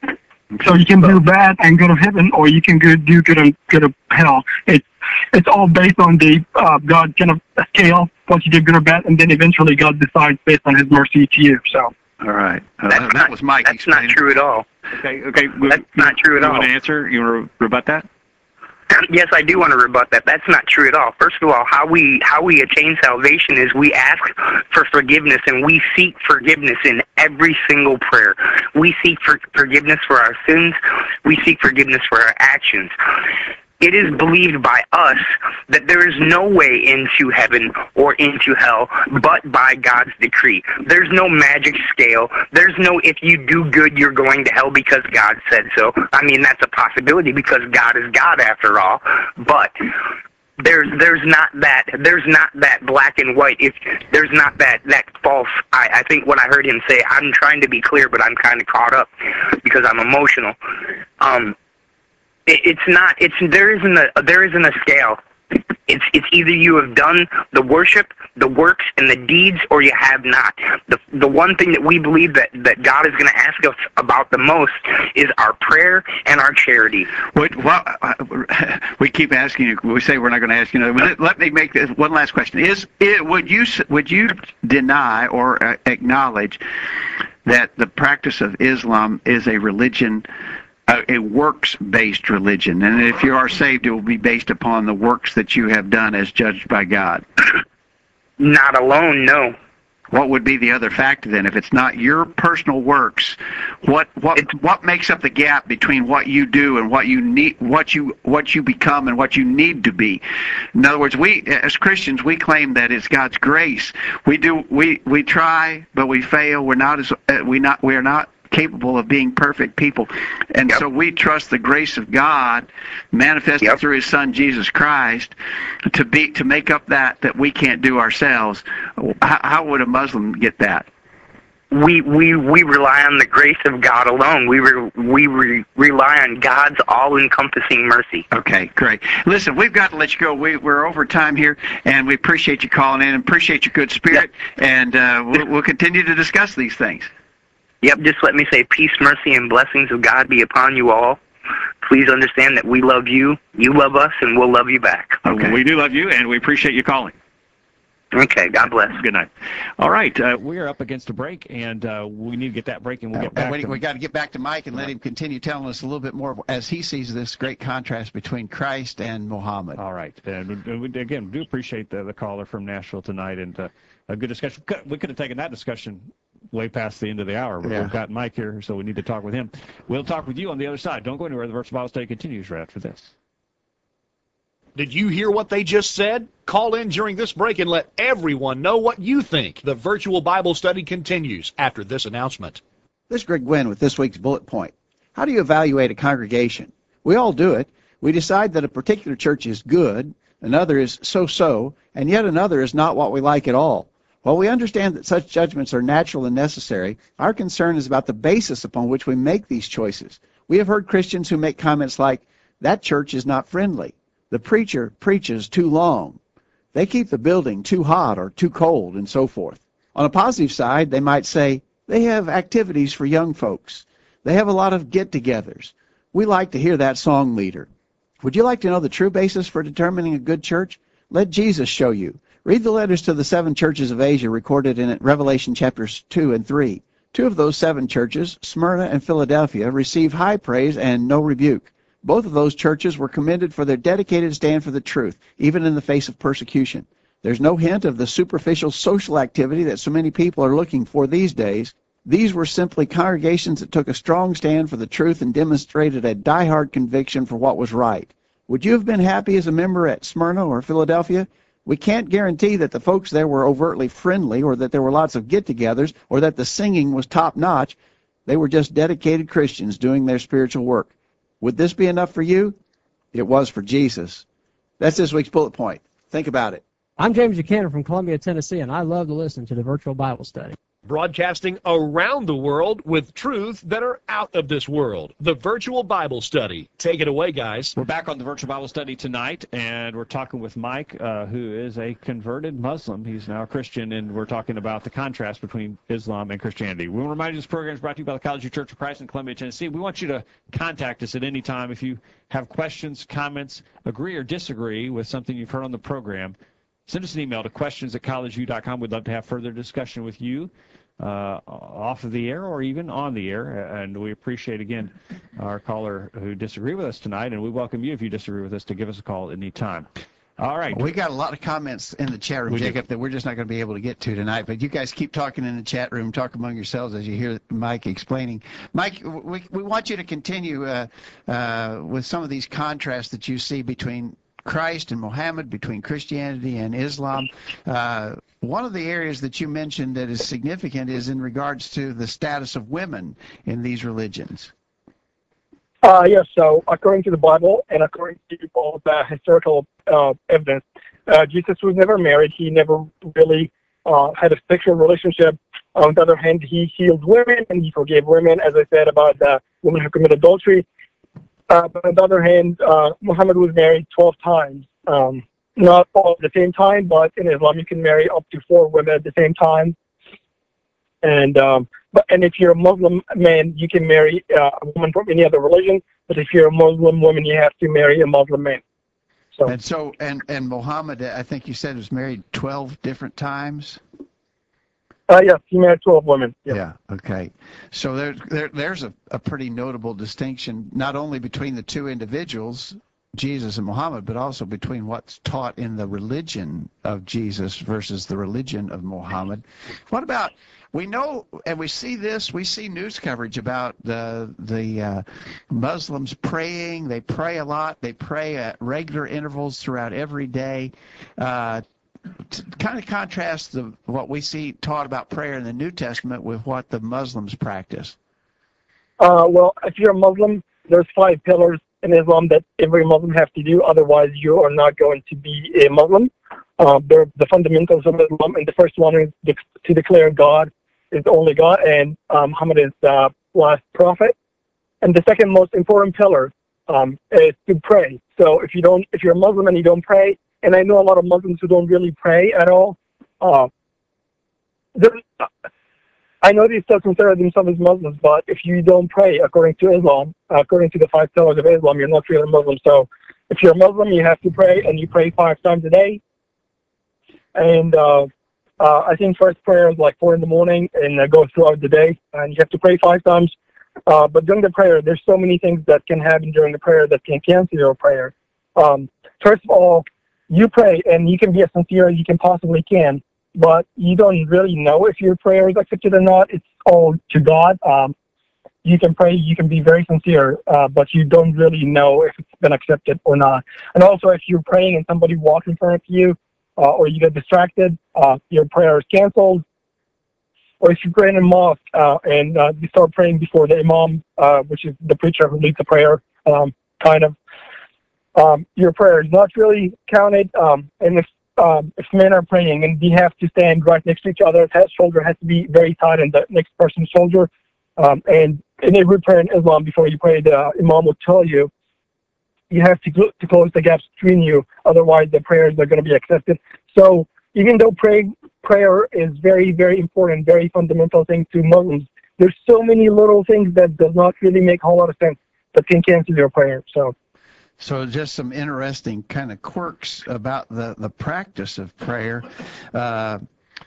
so you can do bad and go to heaven, or you can go do good and go to hell. It's it's all based on the uh, God kind of scale, what you did good or bad, and then eventually God decides based on His mercy to you. So. All right. Uh, That's that not, was Mike. That's not explaining. true at all. Okay, okay. That's not true at you all. want to answer? You want to rebut that? Yes, I do want to rebut that. That's not true at all. First of all, how we how we attain salvation is we ask for forgiveness, and we seek forgiveness in every single prayer. We seek for forgiveness for our sins. We seek forgiveness for our actions. It is believed by us that there is no way into heaven or into hell but by God's decree. There's no magic scale. There's no if you do good, you're going to hell because God said so. I mean, that's a possibility because God is God after all. But there's there's not that there's not that black and white. If there's not that that false. I, I think what I heard him say. I'm trying to be clear, but I'm kind of caught up because I'm emotional. Um. It, it's not. It's there isn't a there isn't a scale. It's it's either you have done the worship, the works, and the deeds, or you have not. The the one thing that we believe that, that God is going to ask us about the most is our prayer and our charity. Wait, well, uh, we keep asking you. We say we're not going to ask you. Another, let me make this one last question. Is it would you would you deny or uh, acknowledge that the practice of Islam is a religion? Uh, a works-based religion, and if you are saved, it will be based upon the works that you have done as judged by God. Not alone, no. What would be the other factor then? If it's not your personal works, what what It's, what makes up the gap between what you do and what you need, what you what you become, and what you need to be? In other words, we as Christians we claim that it's God's grace. We do we we try, but we fail. We're not as uh, we not we are not. capable of being perfect people, and yep. so we trust the grace of God manifested yep. through His Son Jesus Christ to be to make up that that we can't do ourselves. How, how would a Muslim get that? We we we rely on the grace of God alone. We re, we re, rely on God's all-encompassing mercy. Okay, great. Listen, we've got to let you go. We, we're over time here, and we appreciate you calling in, and appreciate your good spirit, yep. and uh, we'll, we'll continue to discuss these things. Yep, just let me say peace, mercy, and blessings of God be upon you all. Please understand that we love you, you love us, and we'll love you back. Okay. We do love you, and we appreciate you calling. Okay, God bless. Good night. All right, uh, we are up against a break, and uh, we need to get that break, and we'll get back we, to we got to get back to Mike and let him continue telling us a little bit more as he sees this great contrast between Christ and Muhammad. All right. And we, we, again, do appreciate the, the caller from Nashville tonight, and uh, a good discussion. We could have taken that discussion way past the end of the hour, but Yeah. we've got Mike here, so we need to talk with him. We'll talk with you on the other side. Don't go anywhere. The Virtual Bible Study continues right after this. Did you hear what they just said? Call in during this break and let everyone know what you think. The Virtual Bible Study continues after this announcement. This is Greg Gwynn with this week's bullet point. How do you evaluate a congregation? We all do it. We decide that a particular church is good, another is so-so, and yet another is not what we like at all. While we understand that such judgments are natural and necessary, our concern is about the basis upon which we make these choices. We have heard Christians who make comments like, that church is not friendly. The preacher preaches too long. They keep the building too hot or too cold, and so forth. On a positive side, they might say, they have activities for young folks. They have a lot of get-togethers. We like to hear that song leader. Would you like to know the true basis for determining a good church? Let Jesus show you. Read the letters to the seven churches of Asia recorded in Revelation chapters two and three. Two of those seven churches, Smyrna and Philadelphia, receive high praise and no rebuke. Both of those churches were commended for their dedicated stand for the truth, even in the face of persecution. There's no hint of the superficial social activity that so many people are looking for these days. These were simply congregations that took a strong stand for the truth and demonstrated a diehard conviction for what was right. Would you have been happy as a member at Smyrna or Philadelphia? We can't guarantee that the folks there were overtly friendly or that there were lots of get-togethers or that the singing was top-notch. They were just dedicated Christians doing their spiritual work. Would this be enough for you? It was for Jesus. That's this week's bullet point. Think about it. I'm James Buchanan from Columbia, Tennessee, and I love to listen to the Virtual Bible Study. Broadcasting around the world with truths that are out of this world. The Virtual Bible Study. Take it away, guys. We're back on the Virtual Bible Study tonight, and we're talking with Mike, uh, who is a converted Muslim. He's now a Christian, and we're talking about the contrast between Islam and Christianity. We want to remind you this program is brought to you by the College View Church of Christ in Columbia, Tennessee. We want you to contact us at any time if you have questions, comments, agree or disagree with something you've heard on the program. Send us an email to questions at college view dot com. We'd love to have further discussion with you uh, off of the air or even on the air. And we appreciate, again, our caller who disagreed with us tonight. And we welcome you, if you disagree with us, to give us a call at any time. All right. We got a lot of comments in the chat room, We Jacob, do. that we're just not going to be able to get to tonight. But you guys keep talking in the chat room, talk among yourselves as you hear Mike explaining. Mike, we, we want you to continue uh, uh, with some of these contrasts that you see between Christ and Muhammad, between Christianity and Islam. Uh, one of the areas that you mentioned that is significant is in regards to the status of women in these religions. Uh, yes, so according to the Bible and according to all the historical uh, evidence, uh, Jesus was never married. He never really uh, had a sexual relationship. On the other hand, he healed women and he forgave women, as I said about the women who committed adultery. Uh, but on the other hand, uh, Muhammad was married twelve times. Um, not all at the same time, but in Islam you can marry up to four women at the same time. And um, but and if you're a Muslim man, you can marry uh, a woman from any other religion. But if you're a Muslim woman, you have to marry a Muslim man. So And so, and, and Muhammad, I think you said, was married twelve different times? uh, yes, he married twelve women. Yes. Yeah. Okay. So there, there there's a, a pretty notable distinction, not only between the two individuals, Jesus and Muhammad, but also between what's taught in the religion of Jesus versus the religion of Muhammad. What about, we know, and we see this, we see news coverage about the the uh, Muslims praying. They pray a lot. They pray at regular intervals throughout every day. Uh, to kind of contrast the what we see taught about prayer in the New Testament with what the Muslims practice. Uh, well, if you're a Muslim, there's five pillars in Islam that every Muslim has to do. Otherwise, you are not going to be a Muslim. Uh, they're the fundamentals of Islam, and the first one is de- to declare God is the only God, and um, Muhammad is the last prophet. And the second most important pillar um, is to pray. So if you don't, if you're a Muslim and you don't pray, and I know a lot of Muslims who don't really pray at all. Uh, I know they still consider themselves as Muslims, but if you don't pray according to Islam, according to the five pillars of Islam, you're not really Muslim. So if you're a Muslim, you have to pray, and you pray five times a day. and uh, uh, I think first prayer is like four in the morning, and uh, goes throughout the day, and you have to pray five times. Uh, but during the prayer, there's so many things that can happen during the prayer that can cancel your prayer. Um, first of all, you pray, and you can be as sincere as you can possibly can, but you don't really know if your prayer is accepted or not. It's all to God. Um, you can pray, you can be very sincere, uh, but you don't really know if it's been accepted or not. And also, if you're praying and somebody walks in front of you, uh, or you get distracted, uh, your prayer is canceled. Or if you pray in a mosque uh, and uh, you start praying before the imam, uh, which is the preacher who leads the prayer, um, kind of, um, your prayer is not really counted. Um, and if um, if men are praying and they have to stand right next to each other, that shoulder has to be very tight in the next person's shoulder. Um, and in every prayer in Islam, before you pray, the imam will tell you you have to cl- to close the gaps between you, otherwise the prayers are going to be accepted. So even though praying prayer is very, very important, very fundamental thing to Muslims, there's so many little things that does not really make a whole lot of sense that can cancel your prayer. So, so just some interesting kind of quirks about the, the practice of prayer. Uh,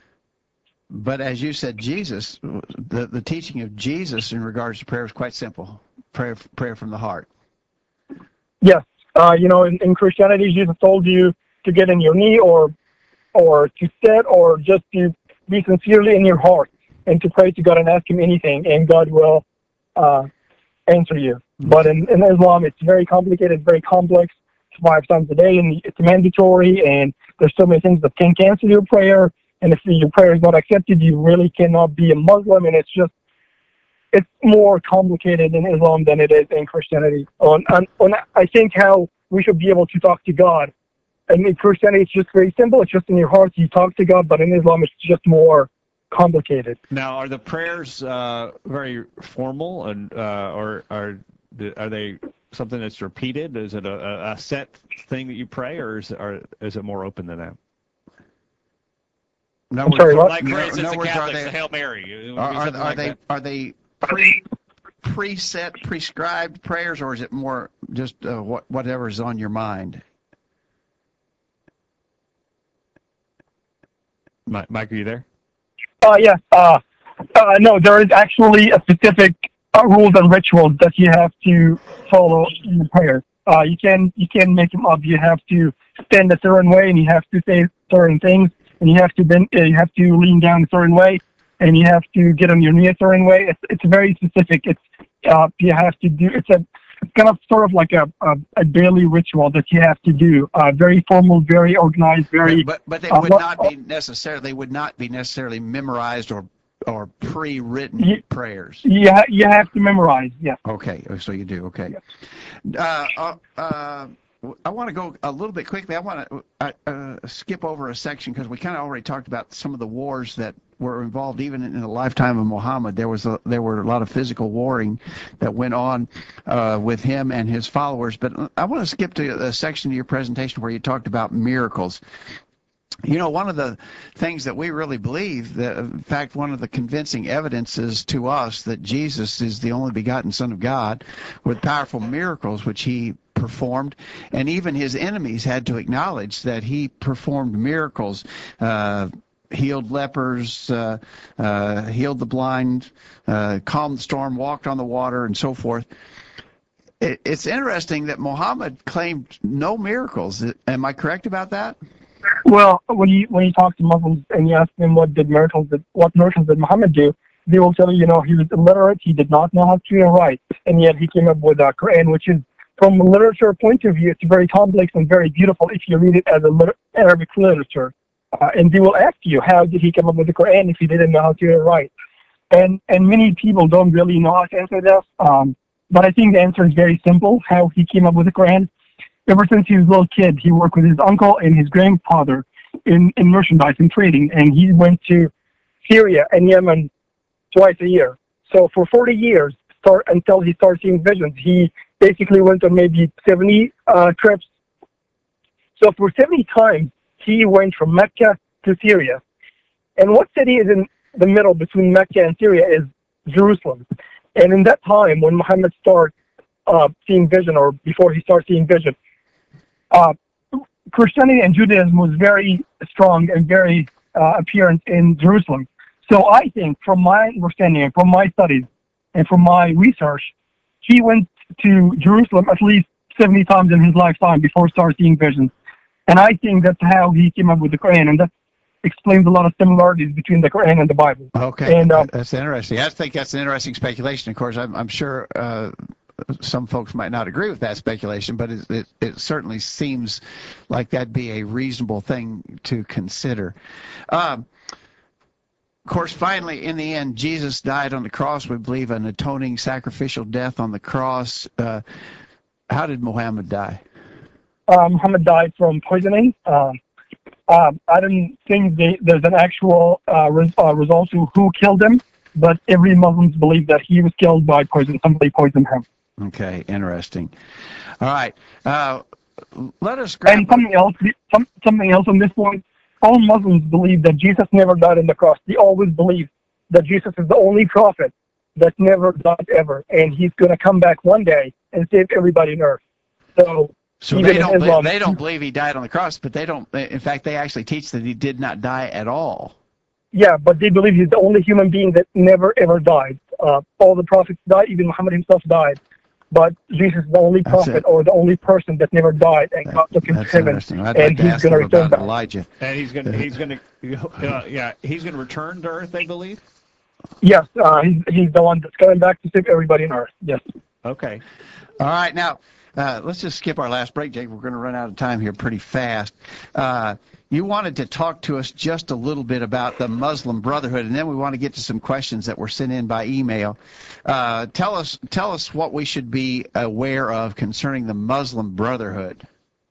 but as you said, Jesus, the, the teaching of Jesus in regards to prayer is quite simple. Prayer, prayer from the heart. Yes. Uh, you know, in, in Christianity, Jesus told you to get in your knee or or to sit, or just to be sincerely in your heart and to pray to God and ask Him anything, and God will uh, answer you. Mm-hmm. But in, in Islam, it's very complicated, very complex. It's five times a day, and it's mandatory, and there's so many things that can cancel your prayer. And if your prayer is not accepted, you really cannot be a Muslim, and it's just, it's more complicated in Islam than it is in Christianity. On, on, on I think how we should be able to talk to God. And in Christianity, it's just very simple. It's just in your heart. You talk to God. But in Islam, it's just more complicated. Now, are the prayers uh, very formal, and uh, or are are they something that's repeated? Is it a, a set thing that you pray, or is it, or is it more open than that? No, I'm sorry, what? Like, for no, instance, no the words, Catholics, are they, the Hail Mary. Are, are, are like they that? are they pre preset, prescribed prayers, or is it more just uh, what whatever is on your mind? Mike, Mike, are you there? Uh, yes. Uh, uh, no, there is actually a specific uh, rules and rituals that you have to follow in the prayer. Uh, you can you can make them up. You have to stand a certain way, and you have to say certain things, and you have to bend, uh, you have to lean down a certain way, and you have to get on your knee a certain way. It's it's very specific. It's uh, you have to do. It's a it's kind of sort of like a, a, a daily ritual that you have to do. Uh, very formal, very organized, very. But but they uh, would not be necessarily. They would not be necessarily memorized or or pre-written you, prayers. You ha- you have to memorize. Yeah. Okay. So you do. Okay. Uh, uh, uh, I want to go a little bit quickly. I want to uh, uh, skip over a section because we kind of already talked about some of the wars that were involved even in the lifetime of Muhammad. There was a, there were a lot of physical warring that went on uh, with him and his followers. But I want to skip to a section of your presentation where you talked about miracles. You know, one of the things that we really believe, that, in fact, one of the convincing evidences to us that Jesus is the only begotten Son of God with powerful miracles which he performed, and even his enemies had to acknowledge that he performed miracles, uh, healed lepers, uh, uh, healed the blind, uh, calmed the storm, walked on the water, and so forth. It, it's interesting that Muhammad claimed no miracles. Am I correct about that? Well, when you when you talk to Muslims and you ask them what did miracles did, what miracles did Muhammad do, they will tell you, you know, he was illiterate, he did not know how to read and write, and yet he came up with a Quran, which is, from a literature point of view, it's very complex and very beautiful if you read it as a liter- Arabic literature. Uh, and they will ask you, how did he come up with the Quran if he didn't know how to read and write? And and many people don't really know how to answer this. Um, but I think the answer is very simple. How he came up with the Quran. Ever since he was a little kid, he worked with his uncle and his grandfather in, in merchandise and trading, and he went to Syria and Yemen twice a year. So for forty years, start until he started seeing visions, he basically went on maybe seventy uh, trips. So for seventy times, he went from Mecca to Syria. And what city is in the middle between Mecca and Syria is Jerusalem. And in that time, when Muhammad started uh, seeing vision, or before he started seeing vision, uh, Christianity and Judaism was very strong and very uh, apparent in Jerusalem. So I think, from my understanding and from my studies and from my research, he went to Jerusalem at least seventy times in his lifetime before starting seeing visions. And I think that's how he came up with the Quran, and that explains a lot of similarities between the Quran and the Bible. Okay, and, um, that's interesting. I think that's an interesting speculation. Of course, I'm, I'm sure uh, some folks might not agree with that speculation, but it, it, it certainly seems like that'd be a reasonable thing to consider. Um, Of course, finally, in the end, Jesus died on the cross. We believe an atoning sacrificial death on the cross. Uh, how did Muhammad die? Uh, Muhammad died from poisoning. Um, um, I don't think they, there's an actual uh, res, uh, result to who killed him, but every Muslim believes that he was killed by poison. Somebody poisoned him. Okay, interesting. All right, uh, let us grab. And something else, some, something else on this point. All Muslims believe that Jesus never died on the cross. They always believe that Jesus is the only prophet that never died ever, and he's going to come back one day and save everybody on earth. So, so they don't, Islam, they don't believe he died on the cross, but they don't. In fact, they actually teach that he did not die at all. Yeah, but they believe he's the only human being that never ever died. Uh, all the prophets died. Even Muhammad himself died. But Jesus is the only prophet or the only person that never died, and God took him to heaven, I'd and like he's going to return back. Elijah. And he's going to, he's going to, uh, yeah, he's going to return to earth, they believe? Yes, uh, he's, he's the one that's coming back to save everybody on earth, yes. Okay. All right, now, uh, let's just skip our last break, Jake. We're going to run out of time here pretty fast. Uh, you wanted to talk to us just a little bit about the Muslim Brotherhood, and then we want to get to some questions that were sent in by email. Uh, tell us, tell us what we should be aware of concerning the Muslim Brotherhood.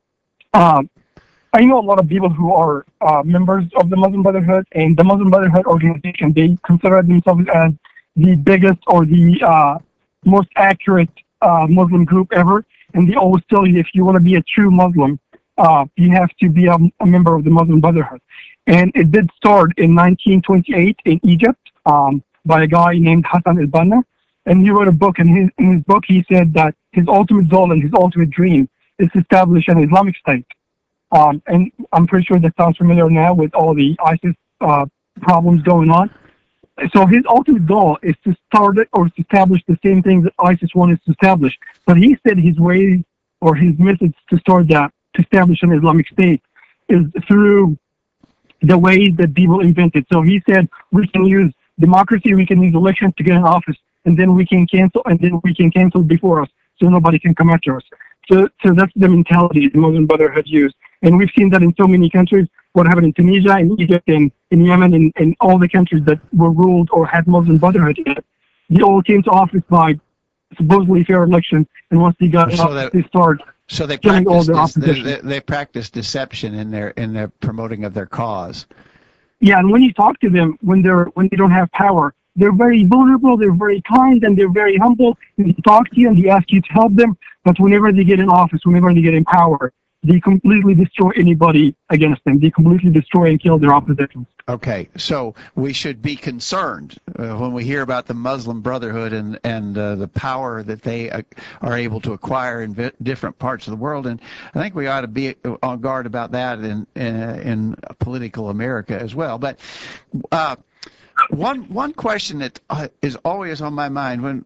Um, I know a lot of people who are uh, members of the Muslim Brotherhood, and the Muslim Brotherhood organization, they consider themselves as the biggest or the uh, most accurate uh, Muslim group ever, and they always tell you if you want to be a true Muslim, Uh, you have to be a, a member of the Muslim Brotherhood. And it did start in nineteen twenty-eight in Egypt um, by a guy named Hassan al-Banna. And he wrote a book, and his, in his book he said that his ultimate goal and his ultimate dream is to establish an Islamic State. Um, and I'm pretty sure that sounds familiar now with all the ISIS uh, problems going on. So his ultimate goal is to start it or to establish the same thing that ISIS wanted to establish. But he said his ways or his methods to start that, to establish an Islamic State, is through the ways that people invented. So he said we can use democracy, we can use elections to get in office, and then we can cancel, and then we can cancel before us, so nobody can come after us. So, so that's the mentality the Muslim Brotherhood used, and we've seen that in so many countries. What happened in Tunisia, in Egypt, in, in Yemen, in, in all the countries that were ruled or had Muslim Brotherhood in it, they all came to office by supposedly fair elections, and once they got in So office, that- they started So they killing all practice, the this, opposition. they, they practice deception in their in their promoting of their cause. Yeah, and when you talk to them, when they're when they don't have power, they're very vulnerable, they're very kind, and they're very humble. And they talk to you and they ask you to help them. But whenever they get in office, whenever they get in power, they completely destroy anybody against them. They completely destroy and kill their opposition. Okay, so we should be concerned uh, when we hear about the Muslim Brotherhood and and uh, the power that they uh, are able to acquire in vi- different parts of the world, and I think we ought to be on guard about that in in, in political America as well. But uh, one one question that uh, is always on my mind when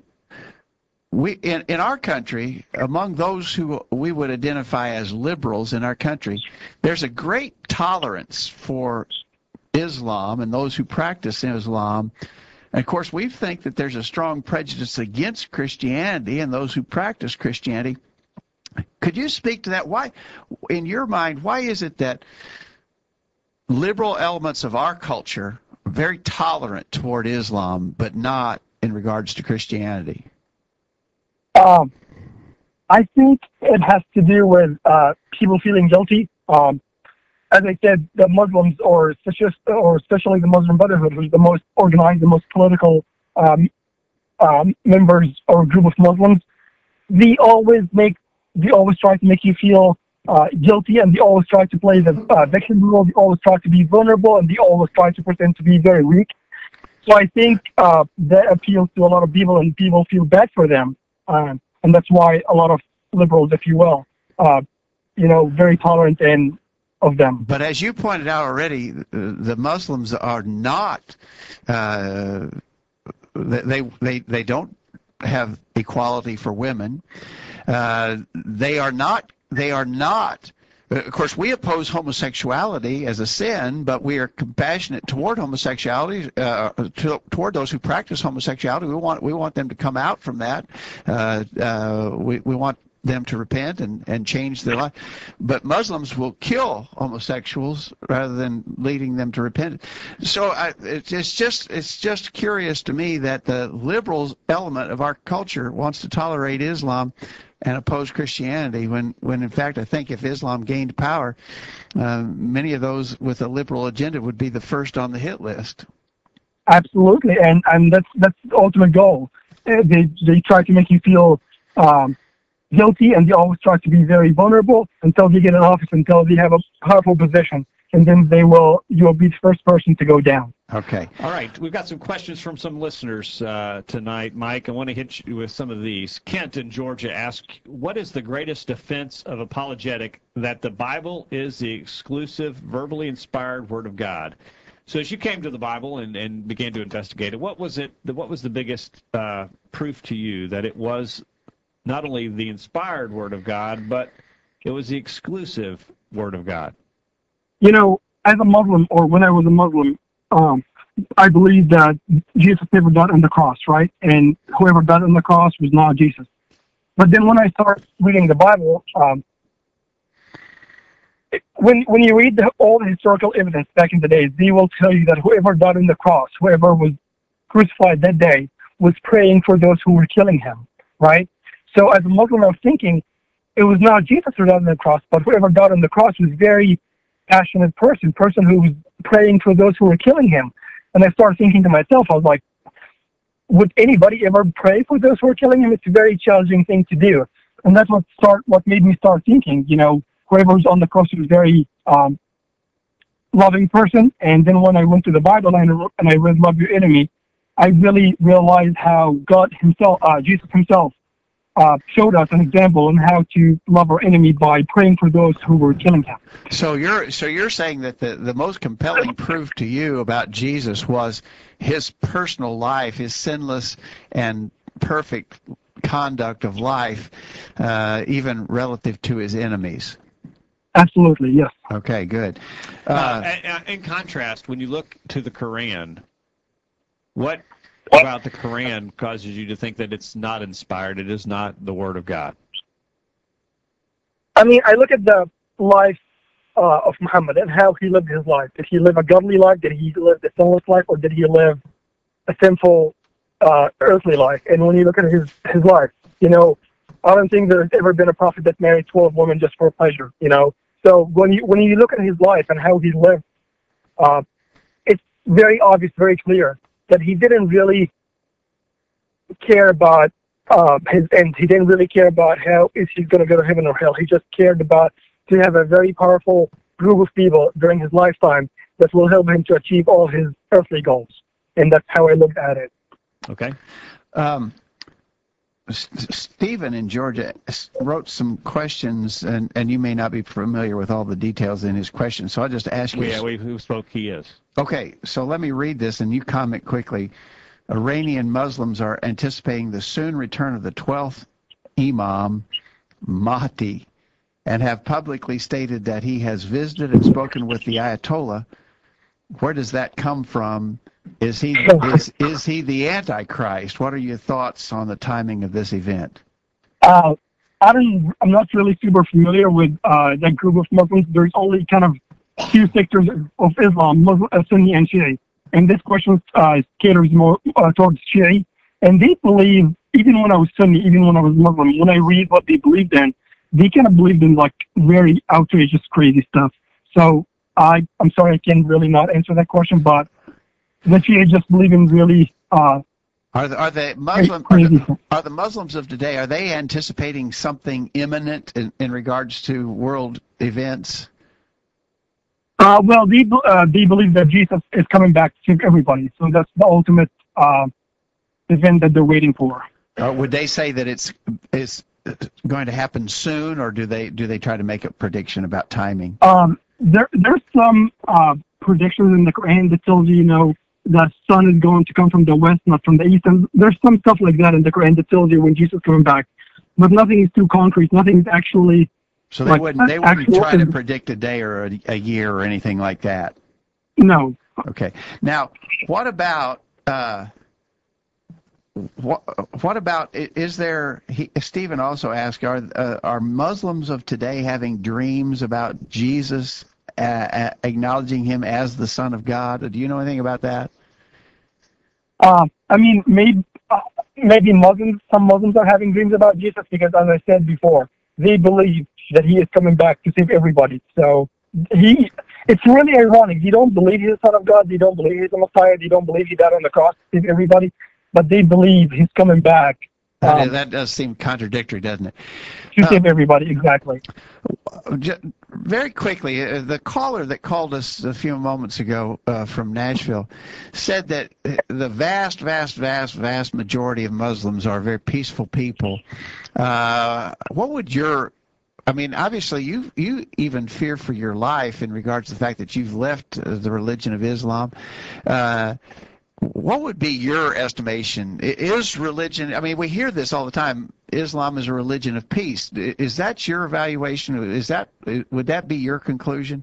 we in, in our country, among those who we would identify as liberals in our country, there's a great tolerance for Islam and those who practice Islam. And of course, we think that there's a strong prejudice against Christianity and those who practice Christianity. Could you speak to that? Why, in your mind, why is it that liberal elements of our culture are very tolerant toward Islam, but not in regards to Christianity? Um, I think it has to do with uh, people feeling guilty. Um, as I said, the Muslims, or or especially the Muslim Brotherhood, who's the most organized, the most political um, um, members or group of Muslims, they always make, they always try to make you feel uh, guilty, and they always try to play the uh, victim role. They always try to be vulnerable, and they always try to pretend to be very weak. So I think uh, that appeals to a lot of people, and people feel bad for them, um, and that's why a lot of liberals, if you will, uh, you know, very tolerant and of them. But as you pointed out already, the Muslims are not, uh, they, they, they don't have equality for women. Uh, they are not, they are not, of course, we oppose homosexuality as a sin, but we are compassionate toward homosexuality, uh, to, toward those who practice homosexuality. We want, we want them to come out from that. Uh, uh, we, we want them to repent and, and change their life. But Muslims will kill homosexuals rather than leading them to repent. So I, it's, it's just it's just curious to me that the liberal element of our culture wants to tolerate Islam and oppose Christianity when, when in fact I think if Islam gained power, uh, many of those with a liberal agenda would be the first on the hit list. Absolutely, and, and that's that's the ultimate goal. Uh, They they try to make you feel um, guilty, and they always try to be very vulnerable until they get in office, until they have a powerful position, and then they will you will be the first person to go down. Okay. All right. We've got some questions from some listeners uh, tonight, Mike. I want to hit you with some of these. Kent in Georgia asked, what is the greatest defense of apologetic that the Bible is the exclusive, verbally inspired Word of God? So as you came to the Bible and, and began to investigate it, what was it? What was the biggest uh, proof to you that it was not only the inspired Word of God, but it was the exclusive Word of God? You know, as a Muslim, or when I was a Muslim, um, I believe that Jesus never died on the cross, right? And whoever died on the cross was not Jesus. But then when I start reading the Bible, um, it, when when you read the, all the historical evidence back in the days, they will tell you that whoever died on the cross, whoever was crucified that day, was praying for those who were killing him, right? So as a Muslim, I was thinking it was not Jesus who died on the cross, but whoever died on the cross was very passionate person, person who was praying for those who were killing him. And I started thinking to myself, I was like, would anybody ever pray for those who are killing him? It's a very challenging thing to do. And that's what start what made me start thinking, you know, whoever was on the cross was a very um, loving person. And then when I went to the Bible and, and I read Love Your Enemy, I really realized how God himself, uh, Jesus himself, Uh, showed us an example on how to love our enemy by praying for those who were killing him. So you're so you're saying that the, the most compelling proof to you about Jesus was his personal life, his sinless and perfect conduct of life, uh, even relative to his enemies. Absolutely, yes. Okay, good. Uh, Uh, in contrast, when you look to the Quran, what about the Quran causes you to think that it's not inspired, it is not the Word of God? I mean, I look at the life uh, of Muhammad and how he lived his life. Did he live a godly life? Did he live a sinless life? Or did he live a sinful, uh, earthly life? And when you look at his, his life, you know, I don't think there's ever been a prophet that married twelve women just for pleasure, you know? So when you, when you look at his life and how he lived, uh, it's very obvious, very clear that he didn't really care about uh, his end. He didn't really care about how is he going to go to heaven or hell. He just cared about to have a very powerful group of people during his lifetime that will help him to achieve all his earthly goals. And that's how I looked at it. Okay. Um, Stephen in Georgia wrote some questions, and, and you may not be familiar with all the details in his question, so I'll just ask you. Yeah, we, who spoke he is. Okay, so let me read this, and you comment quickly. Iranian Muslims are anticipating the soon return of the twelfth Imam, Mahdi, and have publicly stated that he has visited and spoken with the Ayatollah. Where does that come from? Is he is, is he the Antichrist? What are your thoughts on the timing of this event? Uh, I don't, I'm not really super familiar with uh, that group of Muslims. There's only kind of two sectors of Islam, Muslim, uh, Sunni and Shia. And this question uh, caters more uh, towards Shia. And they believe, even when I was Sunni, even when I was Muslim, when I read what they believed in, they kind of believed in like very outrageous, crazy stuff. So I, I'm sorry, I can really not answer that question, but the Shia just believe in really uh, Are the, are the Muslim are the, are the Muslims of today, are they anticipating something imminent in, in regards to world events? Uh, well, they, uh, they believe that Jesus is coming back to save everybody. So that's the ultimate uh, event that they're waiting for. Uh, would they say that it's, it's going to happen soon, or do they do they try to make a prediction about timing? Um, there, there's some uh, predictions in the Quran that tells you, you know, the sun is going to come from the west, not from the east. And there's some stuff like that in the Quran that tells you when Jesus is coming back. But nothing is too concrete. Nothing is actually. So they like, wouldn't they wouldn't actual, try to predict a day or a, a year or anything like that. No. Okay. Now, what about uh, what what about is there? He, Stephen also asked, are uh, are Muslims of today having dreams about Jesus, uh, uh, acknowledging him as the Son of God? Do you know anything about that? Um, I mean, maybe uh, maybe Muslims, some Muslims are having dreams about Jesus because, as I said before, they believe that he is coming back to save everybody. So he, it's really ironic. They don't believe he's the Son of God. They don't believe he's the Messiah. They don't believe he died on the cross to save everybody. But they believe he's coming back. That, Um, is, that does seem contradictory, doesn't it? to Uh, save everybody, exactly. J- Very quickly, uh, the caller that called us a few moments ago uh, from Nashville said that uh, the vast, vast, vast, vast majority of Muslims are very peaceful people. Uh, what would your, I mean, obviously you you even fear for your life in regards to the fact that you've left uh, the religion of Islam. Uh, What would be your estimation? I- Is religion, I mean, we hear this all the time, Islam is a religion of peace. I- Is that your evaluation? Is that, would that be your conclusion?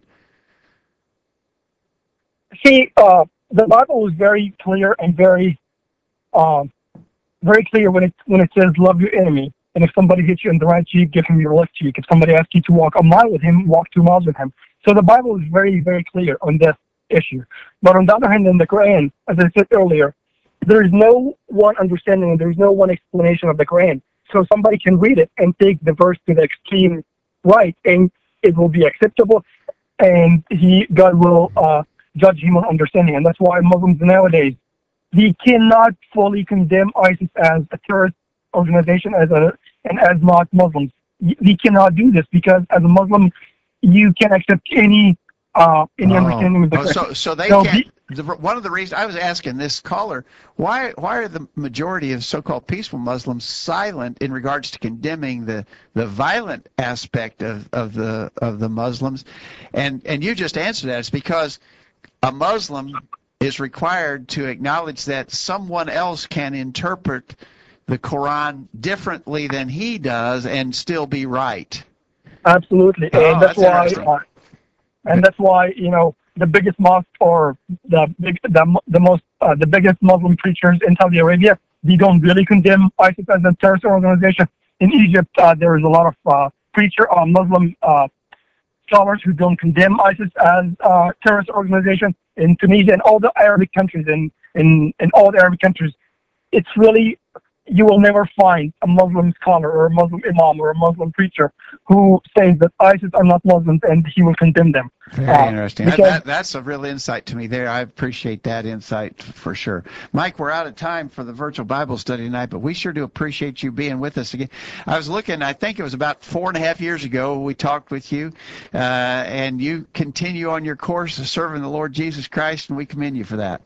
See, uh, the Bible is very clear and very, um, very clear when it when it says love your enemy. And if somebody hits you in the right cheek, give him your left cheek. If somebody asks you to walk a mile with him, walk two miles with him. So the Bible is very, very clear on this issue. But on the other hand, in the Quran, as I said earlier, there is no one understanding and there is no one explanation of the Quran. So somebody can read it and take the verse to the extreme right, and it will be acceptable, and he God will uh, judge human understanding. And that's why Muslims nowadays, they cannot fully condemn ISIS as a terrorist organization as a and as not Muslims. They cannot do this because as a Muslim, you can accept any uh, any Oh. understanding of the Oh, Quran. so, so they So can't, be- the, one of the reasons, I was asking this caller, why why are the majority of so-called peaceful Muslims silent in regards to condemning the, the violent aspect of, of the of the Muslims? And and you just answered that. It's because a Muslim is required to acknowledge that someone else can interpret the Quran differently than he does and still be right. Absolutely, Oh, and that's, that's why, interesting. uh, and that's why you know the biggest mosque or the big, the the most uh, the biggest Muslim preachers in Saudi Arabia, they don't really condemn ISIS as a terrorist organization. In Egypt, uh, there is a lot of uh, preacher uh, Muslim uh, scholars who don't condemn ISIS as a terrorist organization. In Tunisia and all the Arabic countries, in in in all the Arabic countries, it's really, you will never find a Muslim scholar or a Muslim imam or a Muslim preacher who says that ISIS are not Muslims and he will condemn them. Very Uh, interesting. That, because- that, that's a real insight to me there. I appreciate that insight for sure. Mike, we're out of time for the virtual Bible study tonight, but we sure do appreciate you being with us again. I was looking, I think it was about four and a half years ago we talked with you, uh, and you continue on your course of serving the Lord Jesus Christ, and we commend you for that.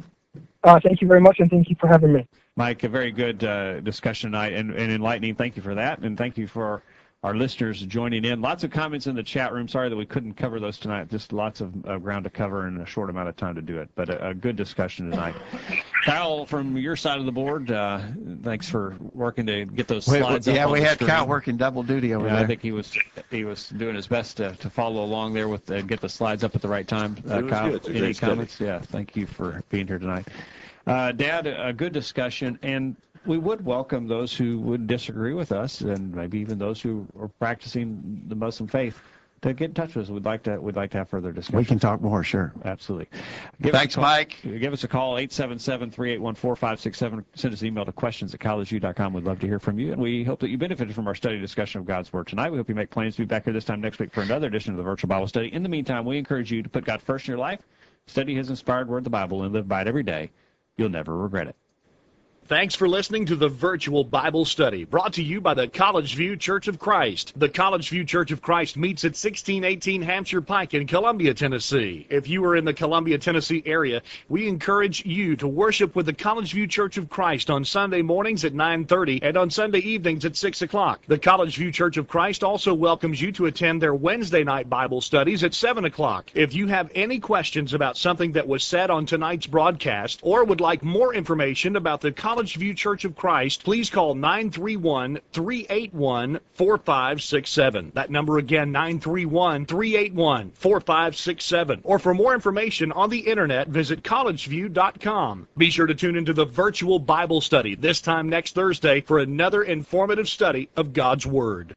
Uh, thank you very much, and thank you for having me. Mike, a very good uh, discussion tonight and, and enlightening. Thank you for that, and thank you for our listeners joining in. Lots of comments in the chat room. Sorry that we couldn't cover those tonight. Just lots of uh, ground to cover in a short amount of time to do it, but a, a good discussion tonight. Kyle, from your side of the board, uh, thanks for working to get those We- slides yeah, up on we the had screen. Kyle working double duty over Yeah, there. I think he was he was doing his best to, to follow along there with uh, get the slides up at the right time. Uh, It was Kyle, good. It's a any great study. comments? Yeah, thank you for being here tonight. Uh, Dad, a good discussion, and we would welcome those who would disagree with us, and maybe even those who are practicing the Muslim faith, to get in touch with us. We'd like to we'd like to have further discussion. We can talk more, sure. Absolutely. Give us a Thanks, call- Mike. Give us a call, eight seven seven, three eight one, four five six seven. Send us an email to questions at college u dot com. We'd love to hear from you, and we hope that you benefited from our study discussion of God's Word tonight. We hope you make plans to be back here this time next week for another edition of the Virtual Bible Study. In the meantime, we encourage you to put God first in your life, study His inspired Word, the Bible, and live by it every day. You'll never regret it. Thanks for listening to the Virtual Bible Study, brought to you by the College View Church of Christ. The College View Church of Christ meets at sixteen eighteen Hampshire Pike in Columbia, Tennessee. If you are in the Columbia, Tennessee area, we encourage you to worship with the College View Church of Christ on Sunday mornings at nine thirty and on Sunday evenings at six o'clock. The College View Church of Christ also welcomes you to attend their Wednesday night Bible studies at seven o'clock. If you have any questions about something that was said on tonight's broadcast or would like more information about the College View Church of Christ, please call nine three one, three eight one, four five six seven. That number again, nine three one, three eight one, four five six seven. Or for more information on the internet, visit college view dot com. Be sure to tune into the Virtual Bible Study this time next Thursday for another informative study of God's Word.